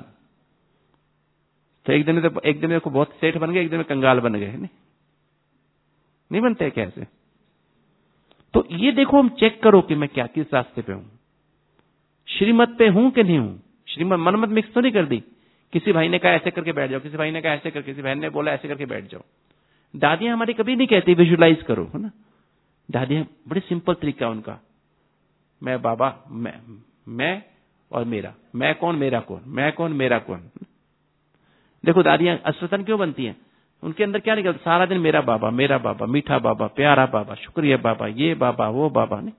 तो एक दिन में तो एक दिन में को बहुत सेठ बन गए, एक दिन में कंगाल बन गए। नहीं नहीं बनते कैसे? तो ये देखो, हम चेक करो कि मैं क्या किस रास्ते पे हूं, श्रीमत पे हूं कि नहीं हूं। श्रीमत मनमत मिक्स तो नहीं कर दी। किसी भाई ने कहा ऐसे करके बैठ जाओ, किसी भाई ने कहा ऐसे कर, किसी बहन ने बोला ऐसे करके बैठ जाओ। दादियां हमारी कभी नहीं कहती विजुलाइज करो, है ना। दादियां बड़े सिंपल तरीका उनका, मैं बाबा, मैं मैं और मेरा, मैं कौन मेरा कौन, मैं कौन मेरा कौन। देखो दादियां अश्वतन क्यों बनती हैं? उनके अंदर क्या निकलता? सारा दिन मेरा बाबा, मेरा बाबा, मीठा बाबा, प्यारा बाबा, शुक्रिया बाबा, ये बाबा, वो बाबा। नहीं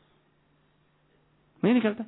नहीं निकलता।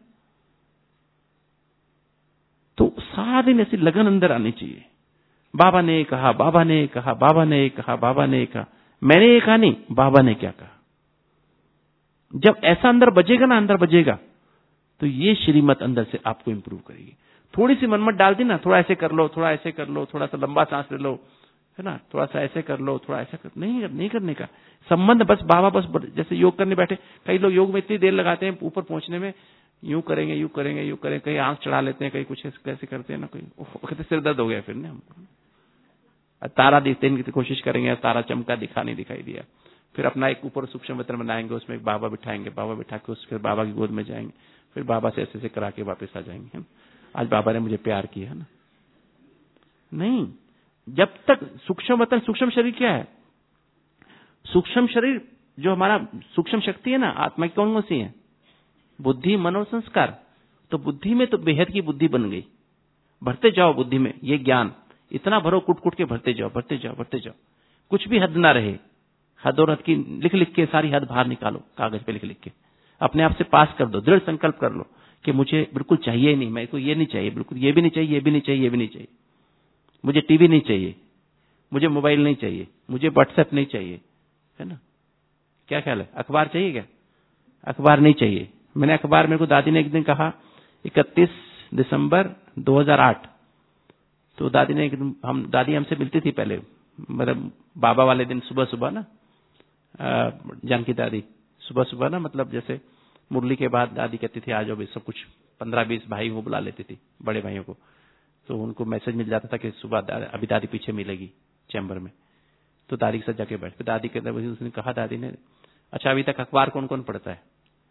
तो सारा दिन ऐसी लगन अंदर आनी चाहिए। बाबा ने कहा, बाबा ने कहा, बाबा ने कहा, बाबा ने कहा, मैंने ये कहा नहीं, बाबा ने क्या कहा। जब ऐसा अंदर बजेगा ना, अंदर बजेगा, तो ये श्रीमत अंदर से आपको इंप्रूव करेगी। थोड़ी सी मनमत डाल दी ना, थोड़ा ऐसे कर लो, थोड़ा ऐसे कर लो, थोड़ा सा लंबा सांस ले लो, है ना, थोड़ा सा ऐसे कर लो, थोड़ा ऐसा कर, नहीं नहीं करने का संबंध। बस बाबा, बस जैसे योग करने बैठे, कई लोग योग में इतनी देर लगाते हैं ऊपर पहुंचने में, यूं करेंगे, यूं करेंगे, यूं करेंगे, कहीं आंख चढ़ा लेते हैं, कहीं कुछ कैसे करते हैं ना, कोई कहते सिर दर्द हो गया फिर ना हमको। तारा देखने की कोशिश करेंगे, तारा चमका, दिखा नहीं दिखाई दिया। फिर अपना एक ऊपर सूक्ष्म वतन बनाएंगे, उसमें एक बाबा बिठाएंगे, बाबा बिठा के उस फिर बाबा की गोद में जाएंगे, फिर बाबा से ऐसे ऐसे करा के वापस आ जाएंगे। आज बाबा ने मुझे प्यार किया है ना। नहीं, जब तक सूक्ष्म वतन, सूक्ष्म शरीर क्या है? सूक्ष्म शरीर जो हमारा सूक्ष्म शक्ति है ना, आत्मा की कौन कौन सी है? बुद्धि, मन और संस्कार। तो बुद्धि में तो बेहद की बुद्धि बन गई। भरते जाओ बुद्धि में ये ज्ञान, इतना भरो, कुट कुट के भरते जाओ, भरते जाओ, भरते जाओ, कुछ भी हद ना रहे। हद और हद की लिख लिख के सारी हद बाहर निकालो, कागज पे लिख लिख के अपने आप से पास कर दो। दृढ़ संकल्प कर लो कि मुझे बिल्कुल चाहिए ही नहीं, मेरे को ये नहीं चाहिए, बिल्कुल ये भी नहीं चाहिए, ये भी नहीं चाहिए, ये भी नहीं चाहिए। मुझे टीवी नहीं चाहिए, मुझे मोबाइल नहीं चाहिए, मुझे व्हाट्सएप नहीं चाहिए, है ना। क्या ख्याल है? अखबार चाहिए क्या? अखबार नहीं चाहिए। मैंने अखबार, मेरे को दादी ने एक दिन कहा, इकतीस दिसंबर दो हज़ार आठ, तो दादी ने एक दिन, हम दादी हमसे मिलती थी पहले, मतलब बाबा वाले दिन सुबह सुबह ना, जानकी दादी सुबह सुबह ना, मतलब जैसे मुरली के बाद दादी कहती थी आज अभी सब कुछ पंद्रह बीस भाई को बुला लेती थी, बड़े भाइयों को, तो उनको मैसेज मिल जाता था कि सुबह अभी दादी पीछे मिलेगी चैम्बर में, तो दादी के साथ जाके बैठते। दादी के अंदर उसने कहा, दादी ने, अच्छा अभी तक अखबार कौन कौन पढ़ता है?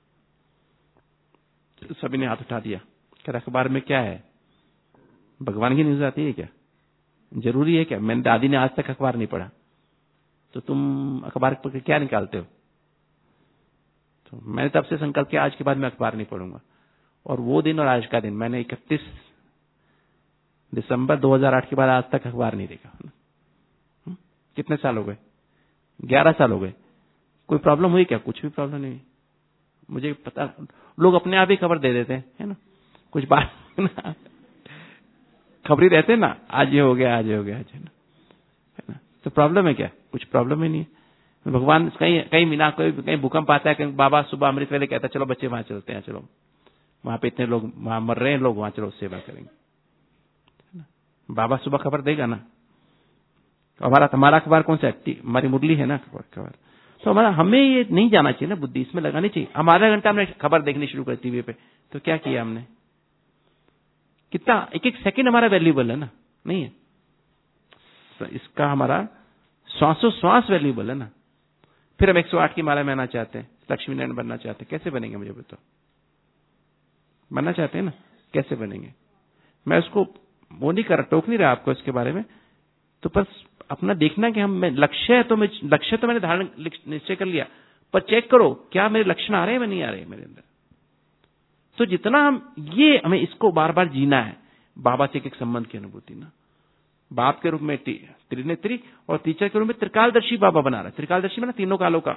तो सभी ने हाथ उठा दिया। कह अखबार में क्या है? भगवान की न्यूज आती है क्या? जरूरी है क्या? मैंने दादी ने आज तक अखबार नहीं पढ़ा, तो तुम अखबार पढ़ के क्या निकालते हो? तो मैंने तब से संकल्प किया आज के बाद मैं अखबार नहीं पढ़ूंगा। और वो दिन और आज का दिन, मैंने इकतीस दिसंबर दो हज़ार आठ के बाद आज तक अखबार नहीं देखा। कितने साल हो गए? ग्यारह साल हो गए। कोई प्रॉब्लम हुई क्या? कुछ भी प्रॉब्लम नहीं। मुझे पता, लोग अपने आप ही खबर दे देते हैं, है ना, कुछ बात ना, खबरी रहते ना, आज ये हो गया, आज ये हो गया, आज है ना, है ना। तो प्रॉब्लम है क्या? कुछ प्रॉब्लम ही नहीं है। भगवान कहीं कहीं मीना कोई कहीं भूकंप आता है, कहीं बाबा सुबह अमृत वेले कहता है चलो बच्चे वहां चलते हैं, चलो वहां पे इतने लोग वहां मर रहे हैं, लोग वहां चलो सेवा करेंगे, है ना। बाबा सुबह खबर देगा ना। हमारा हमारा अखबार कौन सा है? हमारी मुरली है ना खबर। तो हमारा, हमें ये नहीं जाना चाहिए ना, बुद्धि इसमें लगानी चाहिए। हमारा घंटा हमने खबर देखनी शुरू कर टीवी पे, तो क्या किया हमने? कितना एक एक सेकंड हमारा वैल्यूबल है ना, नहीं है? इसका हमारा श्वासों श्वास वैल्यूबल है ना। फिर हम एक सौ आठ की माला में आना चाहते हैं, लक्ष्मी नारायण बनना चाहते हैं, कैसे बनेंगे? मुझे बताओ। बनना चाहते हैं ना, कैसे बनेंगे? मैं उसको वो नहीं कर रहा, टोक नहीं रहा आपको इसके बारे में, तो बस अपना देखना कि हम, लक्ष्य है तो मैं लक्ष्य तो मैंने धारण निश्चय कर लिया, पर चेक करो क्या मेरे लक्षण आ रहे हैं या नहीं आ रहे हैं मेरे अंदर। तो जितना हम ये हमें इसको बार बार जीना है, बाबा से एक एक संबंध की अनुभूति ना, बाप के रूप में त्रिनेत्री और टीचर के रूप में त्रिकालदर्शी बाबा बना रहा है। त्रिकालदर्शी में ना तीनों कालों का,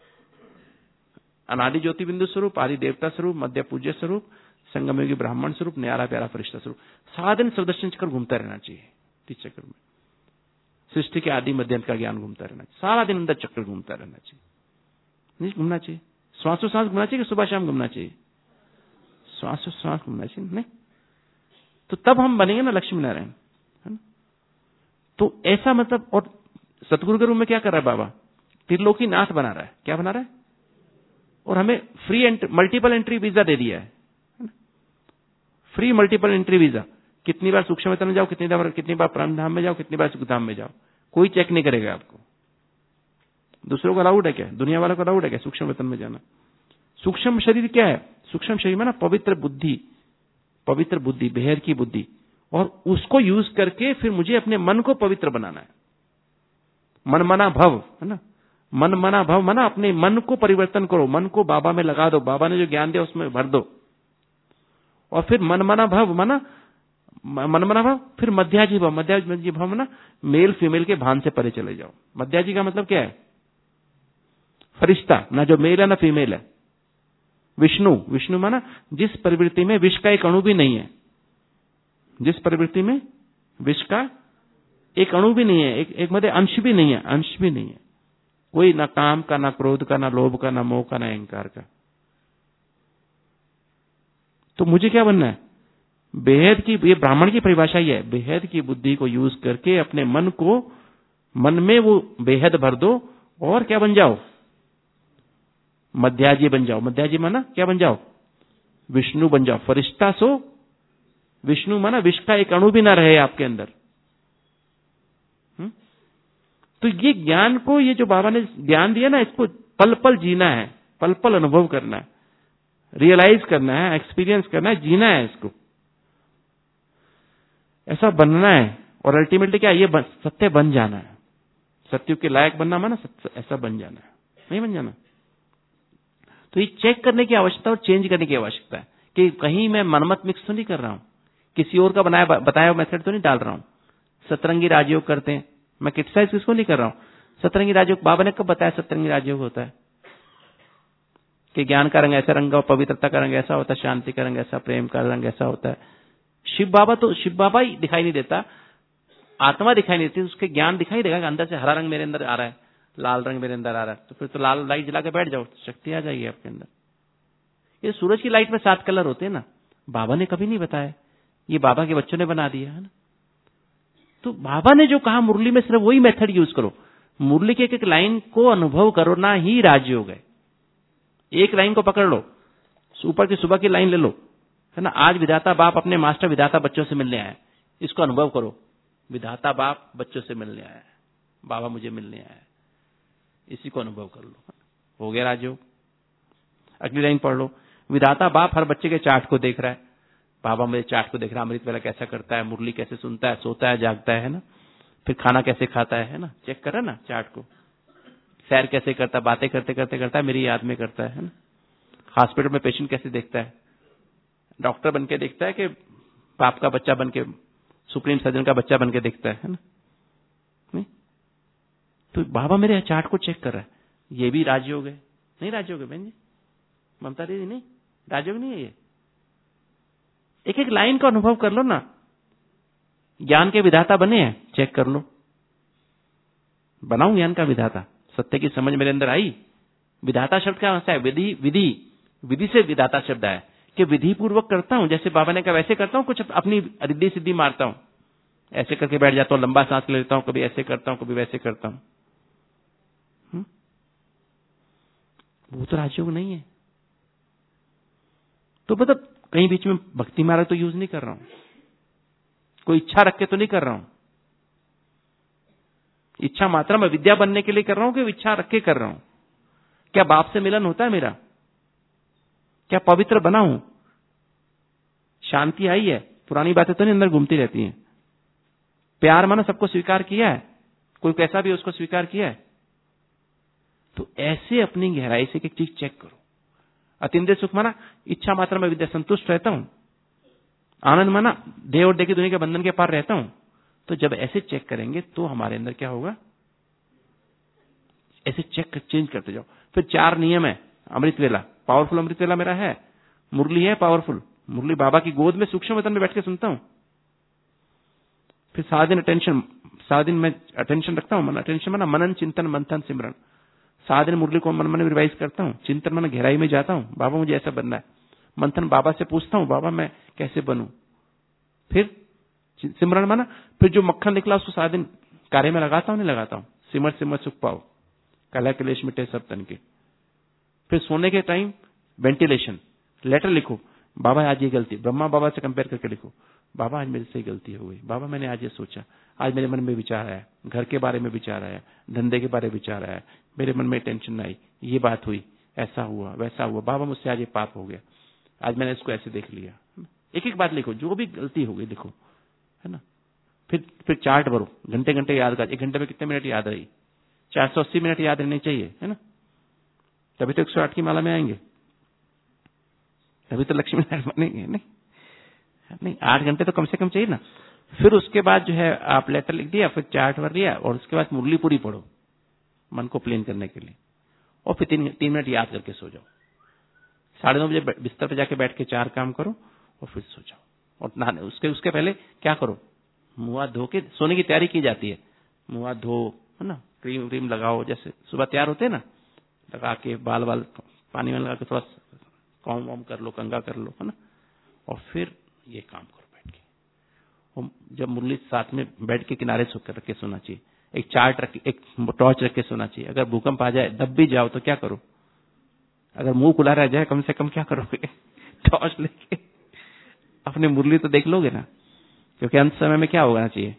अनादि ज्योति बिंदु स्वरूप, आदि देवता स्वरूप, मध्य पूज्य स्वरूप, संगमयोगी ब्राह्मण स्वरूप, न्यारा प्यारा फरिश्ता स्वरूप। सारा दिन स्वदर्शन चक्कर घूमता रहना चाहिए टीचर के रूप में। सृष्टि के आदि मध्यंत का ज्ञान घूमता रहना चाहिए, सारा दिन अंदर चक्कर घूमता रहना चाहिए। नहीं घूमना चाहिए, श्वासों श्वास घूमना चाहिए कि सुबह शाम घूमना चाहिए? श्वासों श्वास घूमना चाहिए, नहीं तो तब हम बनेंगे ना लक्ष्मी नारायण, है ना। तो ऐसा मतलब, और सतगुरु के रूप में क्या कर रहा है बाबा? त्रिलोकी नाथ बना रहा है। क्या बना रहा है? और हमें free entry, multiple entry visa दे दिया है, फ्री मल्टीपल एंट्री वीजा। कितनी बार सूक्ष्म वेतन में जाओ, कितनी बार कितनी बार परम धाम में जाओ, कितनी बार सुख धाम में जाओ, कोई चेक नहीं करेगा आपको। दूसरों को अलाउड है क्या? दुनिया वालों को अलाउड है क्या सूक्ष्म वेतन में जाना? सूक्ष्म शरीर क्या है? सूक्ष्म शरीर में ना पवित्र बुद्धि, पवित्र बुद्धि, बेहद की बुद्धि, और उसको यूज करके फिर मुझे अपने मन को पवित्र बनाना है। मन मना भव, है ना। मन मना भव मना, अपने मन को परिवर्तन करो, मन को बाबा में लगा दो, बाबा ने जो ज्ञान दिया उसमें भर दो। और फिर मन मना भव मना, मन मना भाव, फिर मध्याजी भाव, मध्याजी भाव मना मेल फीमेल के भान से परे चले जाओ। मध्याजी का मतलब क्या है? फरिश्ता, ना जो मेल है ना फीमेल है। विष्णु, विष्णु माना जिस प्रवृत्ति में विष का एक अणु भी नहीं है, जिस प्रवृत्ति में विष का एक अणु भी नहीं है, एक एक मतलब अंश भी नहीं है, अंश भी नहीं है कोई, ना काम का, ना क्रोध का, ना लोभ का, ना मोह का, ना अहंकार का। तो मुझे क्या बनना है? बेहद की, ये ब्राह्मण की परिभाषा ही है, बेहद की बुद्धि को यूज करके अपने मन को, मन में वो बेहद भर दो और क्या बन जाओ? मध्याजी बन जाओ। मध्याजी माना क्या बन जाओ? विष्णु बन जाओ। फरिश्ता सो विष्णु माना विष का एक अणु भी ना रहे आपके अंदर। हुँ? तो ये ज्ञान को, ये जो बाबा ने ज्ञान दिया ना, इसको पल पल जीना है, पल पल अनुभव करना है, रियलाइज करना है, एक्सपीरियंस करना है, जीना है इसको, ऐसा बनना है। और अल्टीमेटली क्या? ये बन, सत्य बन जाना है। सत्य के लायक बनना माना ऐसा बन जाना है, नहीं बन जाना। तो ये चेक करने की आवश्यकता और चेंज करने की आवश्यकता है कि कहीं मैं मनमत मिक्स तो नहीं कर रहा हूं, किसी और का बनाया बताया मेथड तो नहीं डाल रहा हूं। सतरंगी राजयोग करते हैं, मैं क्रिटिसाइज किसको नहीं कर रहा हूं। सतरंगी राजयोग बाबा ने कब बताया सतरंगी राजयोग होता है? कि ज्ञान का रंग ऐसा रंग, पवित्रता का रंग ऐसा होता है, शांति का रंग ऐसा, प्रेम का रंग ऐसा होता है। शिव बाबा तो शिव बाबा ही दिखाई नहीं देता, आत्मा दिखाई नहीं देती, उसके ज्ञान दिखाई देगा कि अंदर से हरा रंग मेरे अंदर आ रहा है, लाल रंग मेरे अंदर आ रहा है, तो फिर तो लाल लाइट जला के बैठ जाओ, शक्ति आ जाएगी आपके अंदर। ये सूरज की लाइट में सात कलर होते हैं ना, बाबा ने कभी नहीं बताया, ये बाबा के बच्चों ने बना दिया है ना। तो बाबा ने जो कहा मुरली में सिर्फ वही मेथड यूज करो। मुरली के एक एक लाइन को अनुभव करना ही राजयोग है। एक लाइन को पकड़ लो, ऊपर की सुबह की लाइन ले लो, है ना। आज विधाता बाप अपने मास्टर विधाता बच्चों से मिलने आए, इसको अनुभव करो। विधाता बाप बच्चों से मिलने आया है, बाबा मुझे मिलने आया है, इसी को अनुभव कर लो, हो गया राजयोग। अगली लाइन पढ़ लो, विधाता बाप हर बच्चे के चार्ट को देख रहा है, बाबा मेरे चार्ट को देख रहा है, अमृत वेला कैसा करता है, मुरली कैसे सुनता है, सोता है, जागता है ना, फिर खाना कैसे खाता है, है ना, चेक कर रहा है ना चार्ट को, सैर कैसे करता है, बातें करते करते करता है, मेरी याद में करता है ना, हॉस्पिटल में पेशेंट कैसे देखता है, डॉक्टर बन के देखता है कि बाप का बच्चा बन के, सुप्रीम सर्जन का बच्चा बन के देखता है ना, नहीं। तो बाबा मेरे चार्ट को चेक कर रहा है, ये भी राजयोग है, नहीं राजयोग है बहन जी, ममता दीदी, नहीं राजयोग नहीं है ये। एक एक लाइन का अनुभव कर लो ना, ज्ञान के विधाता बने हैं, चेक कर लो, बनाऊं ज्ञान का विधाता, सत्य की समझ मेरे अंदर आई। विधाता शब्द क्या है, विधि, विधि विधि से विधाता शब्द है कि विधि पूर्वक करता हूं, जैसे बाबा ने कहा वैसे करता हूं, कुछ अपनी रिद्धि सिद्धि मारता हूं, ऐसे करके बैठ जाता हूं, लंबा सांस लेता हूं, कभी ऐसे करता हूं, कभी वैसे करता हूं, हुँ? वो तो राजयोग नहीं है। तो मतलब कहीं बीच में भक्ति मार्ग तो यूज नहीं कर रहा हूं, कोई इच्छा रख के तो नहीं कर रहा हूं, इच्छा मात्रा में विद्या बनने के लिए कर रहा हूं कि इच्छा रख के कर रहा हूं। क्या बाप से मिलन होता है मेरा, क्या पवित्र बना हूं, शांति आई है, पुरानी बातें तो नहीं अंदर घूमती रहती हैं, प्यार माना सबको स्वीकार किया है, कोई कैसा भी उसको स्वीकार किया है। तो ऐसे अपनी गहराई से एक चीज चेक करो। अतीन्द्रिय सुख माना इच्छा मात्रा में विद्या, संतुष्ट रहता हूं, आनंद माना देह और देह की दुनिया के बंधन के पार रहता हूं। तो जब ऐसे चेक करेंगे तो हमारे अंदर क्या होगा, ऐसे चेक चेंज करते जाओ। फिर चार नियम है, अमृत वेला पावरफुल, अमृत वेला मेरा है, मुरली है पावरफुल, मुरली बाबा की गोद में सूक्ष्म वतन में बैठ के सुनता हूं। फिर सारा दिन अटेंशन, सारा दिन मैं अटेंशन रखता हूं, मन अटेंशन माना मनन चिंतन मंथन सिमरन, सारा दिन मुरली को मन मन में रिवाइज करता हूं, चिंतन मन गहराई में जाता हूं, बाबा मुझे ऐसा बनना है, मंथन बाबा से पूछता हूं, बाबा मैं कैसे बनूं। फिर सिमरन माना फिर जो मक्खन निकला उसको सारा दिन कार्य में लगाता हूं, नहीं लगाता हूं, सिमर सिमर सुख पाओ, कला कलेश मिटे सब तन के। फिर सोने के टाइम वेंटिलेशन, लेटर लिखो, बाबा आज ये गलती, ब्रह्मा बाबा से कंपेयर करके लिखो, बाबा आज मेरे से गलती हो गई, बाबा मैंने आज ये सोचा, आज मेरे मन में विचार आया, घर के बारे में विचार आया, धंधे के बारे में विचार आया, मेरे मन में टेंशन आई, ये बात हुई, ऐसा हुआ वैसा हुआ, बाबा मुझसे आज ये पाप हो गया, आज मैंने इसको ऐसे देख लिया। एक एक बात लिखो, जो भी गलती हो गई लिखो, है ना। फिर फिर चार्ट भरो, घंटे घंटे याद कर, एक घंटे में कितने मिनट याद रही, चार सौ अस्सी मिनट याद रहने चाहिए, है ना, तभी तो एक सौ आठ की माला में आएंगे, तभी तो लक्ष्मी नारायण बनेंगे। नहीं नहीं, आठ घंटे तो कम से कम चाहिए ना। फिर उसके बाद जो है आप लेटर लिख दिया, फिर चार्ट भर लिया, और उसके बाद मुरली पूरी पढ़ो मन को प्लेन करने के लिए, और फिर तीन तीन मिनट याद करके सो जाओ। साढ़े नौ बजे बिस्तर पर जाके बैठ के चार काम करो और फिर सो जाओ। और नहाने उसके उसके पहले क्या करो, मुंह हाथ धो के सोने की तैयारी की जाती है, मुंह हाथ धो, है ना, क्रीम व्रीम लगाओ, जैसे सुबह तैयार होते हैं ना, लगा के बाल बाल पानी में लगा के थोड़ा कॉम वॉम कर लो, कंगा कर लो, है ना, और फिर ये काम करो बैठ के। और जब मुरली साथ में बेड के किनारे सो कर रख के सोना चाहिए, एक चार्ट रख, एक टॉर्च रख के सोना चाहिए। अगर भूकंप आ जाए, दब भी जाओ तो क्या करो, अगर मुंह खुला रह जाए कम से कम क्या करोगे, टॉर्च लेके अपने मुरली तो देख लोगे ना, क्योंकि अंत समय में क्या होना चाहिए,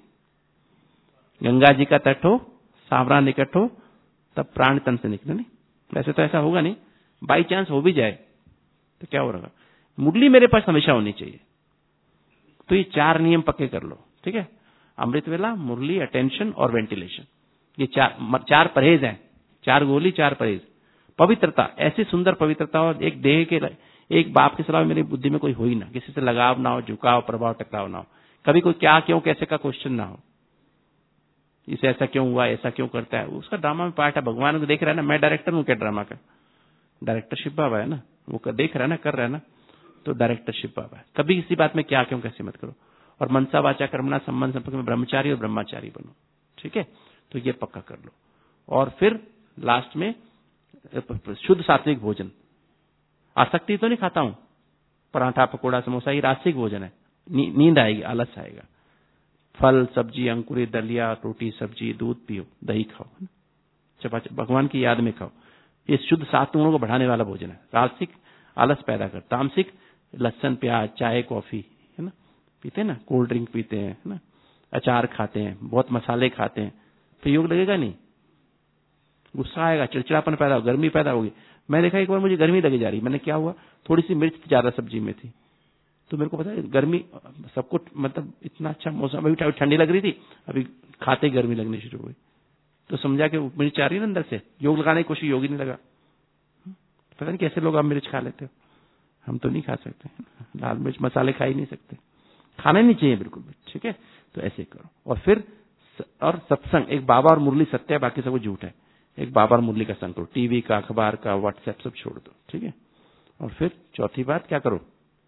गंगा जी का तट हो, सांवरा निकट हो, तब प्राण तन से निकले। नहीं वैसे तो ऐसा होगा नहीं, बाई चांस हो भी जाए तो क्या हो रहा, मुरली मेरे पास हमेशा होनी चाहिए। तो ये चार नियम पक्के कर लो, ठीक है, अमृत वेला, मुरली, अटेंशन और वेंटिलेशन, ये चार चार परहेज हैं, चार गोली चार परहेज। पवित्रता, ऐसी सुंदर पवित्रता, और एक देह के, एक बाप के सलाह मेरी बुद्धि में कोई हो ही ना, किसी से लगाव ना हो, झुकाव प्रभाव टकराव ना हो, कभी कोई क्या क्यों कैसे का क्वेश्चन ना हो, इसे ऐसा क्यों हुआ, ऐसा क्यों करता है, उसका ड्रामा में पार्ट है, भगवान को देख रहा है ना, मैं डायरेक्टर हूं क्या ड्रामा का, डायरेक्टरशिप बाबा है ना, वो देख रहा है ना, कर रहा है ना, तो डायरेक्टरशिप बाबा है। कभी किसी बात में क्या क्यों कैसे मत करो, और मनसा वाचा कर्मणा संबंध संपर्क में ब्रह्मचारी और ब्रह्मचारी बनो, ठीक है, तो ये पक्का कर लो। और फिर लास्ट में शुद्ध सात्विक भोजन, आसक्ति तो नहीं खाता हूं, पराठा पकौड़ा समोसा, ये रास्तिक भोजन है, नी, नींद आएगी, आलस आएगा। फल सब्जी अंकुरित दलिया रोटी सब्जी दूध पियो, दही खाओ, चपाचप भगवान की याद में खाओ। ये शुद्ध सात गुणों को बढ़ाने वाला भोजन है। राजसिक आलस पैदा कर, तामसिक लहसुन प्याज चाय कॉफी है ना पीते हैं ना, कोल्ड ड्रिंक पीते हैं है ना, अचार खाते हैं, बहुत मसाले खाते हैं, फिर योग लगेगा नहीं। गुस्सा आएगा, चिड़चिड़ापन पैदा होगा, गर्मी पैदा होगी। मैं देखा एक बार मुझे गर्मी लगी जा रही, मैंने क्या हुआ, थोड़ी सी मिर्च ज्यादा सब्जी में थी, तो मेरे को पता है गर्मी सबको मतलब इतना अच्छा मौसम, अभी ठंडी लग रही थी, अभी खाते ही गर्मी लगनी शुरू हुई, तो समझा कि मिर्च आ रही है ना अंदर से, योग लगाने की कोशिश, योग ही नहीं लगा। पता नहीं कैसे लोग आप मिर्च खा लेते हो, हम तो नहीं खा सकते, लाल मिर्च मसाले खा ही नहीं सकते, खाने नहीं चाहिए बिल्कुल भी, ठीक है। तो ऐसे करो। और फिर और सत्संग, एक बाबा और मुरली सत्य है, बाकी सब झूठ है। एक बाबा और मुरली का संग करो, टीवी का, अखबार का, व्हाट्सएप सब छोड़ दो, ठीक है। और फिर चौथी बात क्या करो,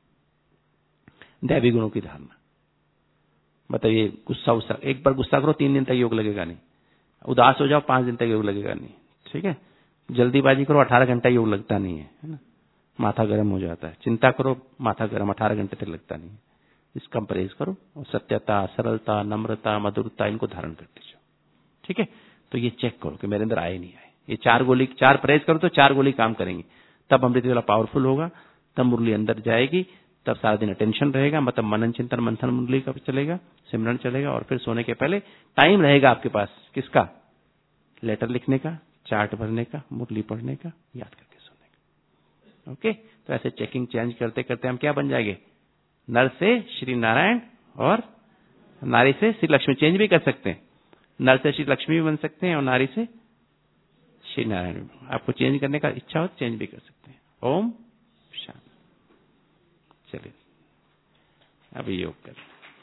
दैवी गुणों की धारणा। बताइए गुस्सा उस्सा, एक बार गुस्सा करो तीन दिन तक योग लगेगा नहीं, उदास हो जाओ पांच दिन तक योग लगेगा नहीं, ठीक है। जल्दीबाजी करो अठारह घंटा योग लगता नहीं है, है ना, माथा गर्म हो जाता है। चिंता करो माथा गर्म, अठारह घंटे तक लगता नहीं है। इसका परहेज करो और सत्यता, सरलता, नम्रता, मधुरता इनको धारण करते जाओ, ठीक है। तो ये चेक करो कि मेरे अंदर आए नहीं आए। ये चार गोली, चार परहेज करो तो चार गोली काम करेंगी, तब अमृत वाला पावरफुल होगा, तब मुरली अंदर जाएगी, तब सारा दिन अटेंशन रहेगा, मतलब मनन चिंतन मंथन मुरली का चलेगा, सिमरन चलेगा। और फिर सोने के पहले टाइम रहेगा आपके पास, किसका, लेटर लिखने का, चार्ट भरने का, मुरली पढ़ने का, याद करके सोने का। ओके, तो ऐसे चेकिंग चेंज करते करते हम क्या बन जाएंगे, नर से श्री नारायण और नारी से श्री लक्ष्मी। चेंज भी कर सकते हैं, नर से श्री लक्ष्मी भी बन सकते हैं और नारी से श्री नारायण भी। आपको चेंज करने का इच्छा हो तो चेंज भी कर सकते हैं। ओम शांति। चलिए अभी योग करें।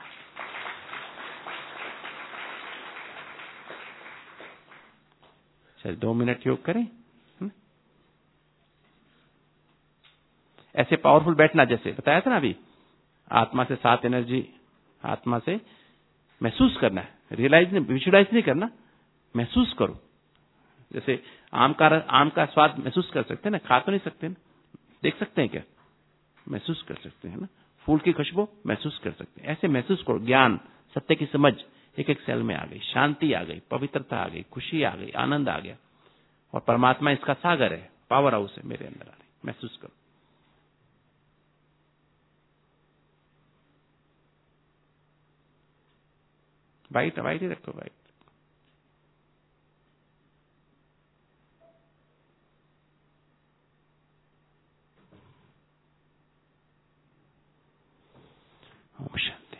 चलिए दो मिनट योग करें। ऐसे पावरफुल बैठना, जैसे बताया था ना अभी, आत्मा से सात एनर्जी, आत्मा से महसूस करना है, रियलाइज नहीं, विजुअलाइज नहीं करना, महसूस करो। जैसे आम का आम का स्वाद महसूस कर सकते हैं ना, खा तो नहीं सकते ना, देख सकते हैं क्या, महसूस कर सकते हैं ना। फूल की खुशबू महसूस कर सकते हैं, ऐसे महसूस करो। ज्ञान, सत्य की समझ एक एक सेल में आ गई, शांति आ गई, पवित्रता आ गई, खुशी आ गई, आनंद आ गया, और परमात्मा इसका सागर है, पावर हाउस है मेरे अंदर आ रही, महसूस करो। वाइट वाइट ही रखो, वाइट। ओम शांति।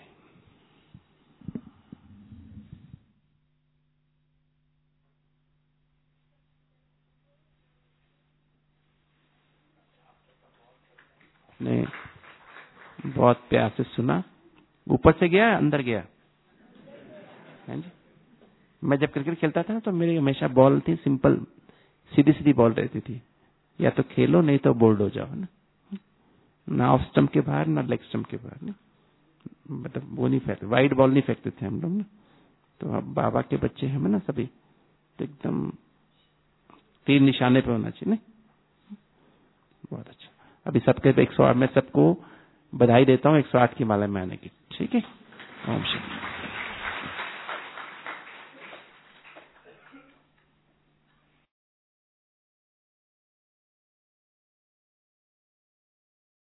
ने बहुत प्यार से सुना, ऊपर से गया अंदर गया, हैं जी। मैं जब क्रिकेट खेलता था ना, तो मेरी हमेशा बॉल थी सिंपल, सीधी सीधी बॉल रहती थी, या तो खेलो नहीं तो बोल्ड हो जाओ ना, ना ऑफ स्टंप के बाहर ना लेग स्टंप के बाहर ना, मतलब वो नहीं फेंकते, वाइड बॉल नहीं फेंकते थे हम लोग ना। तो अब बाबा के बच्चे हैं ना सभी, तो एकदम तीन निशाने पे होना चाहिए ना। बहुत अच्छा। अभी सबके एक सौ आठ, मैं सबको बधाई देता हूँ एक सौ आठ की माला में आने की, ठीक है। ओम शांति।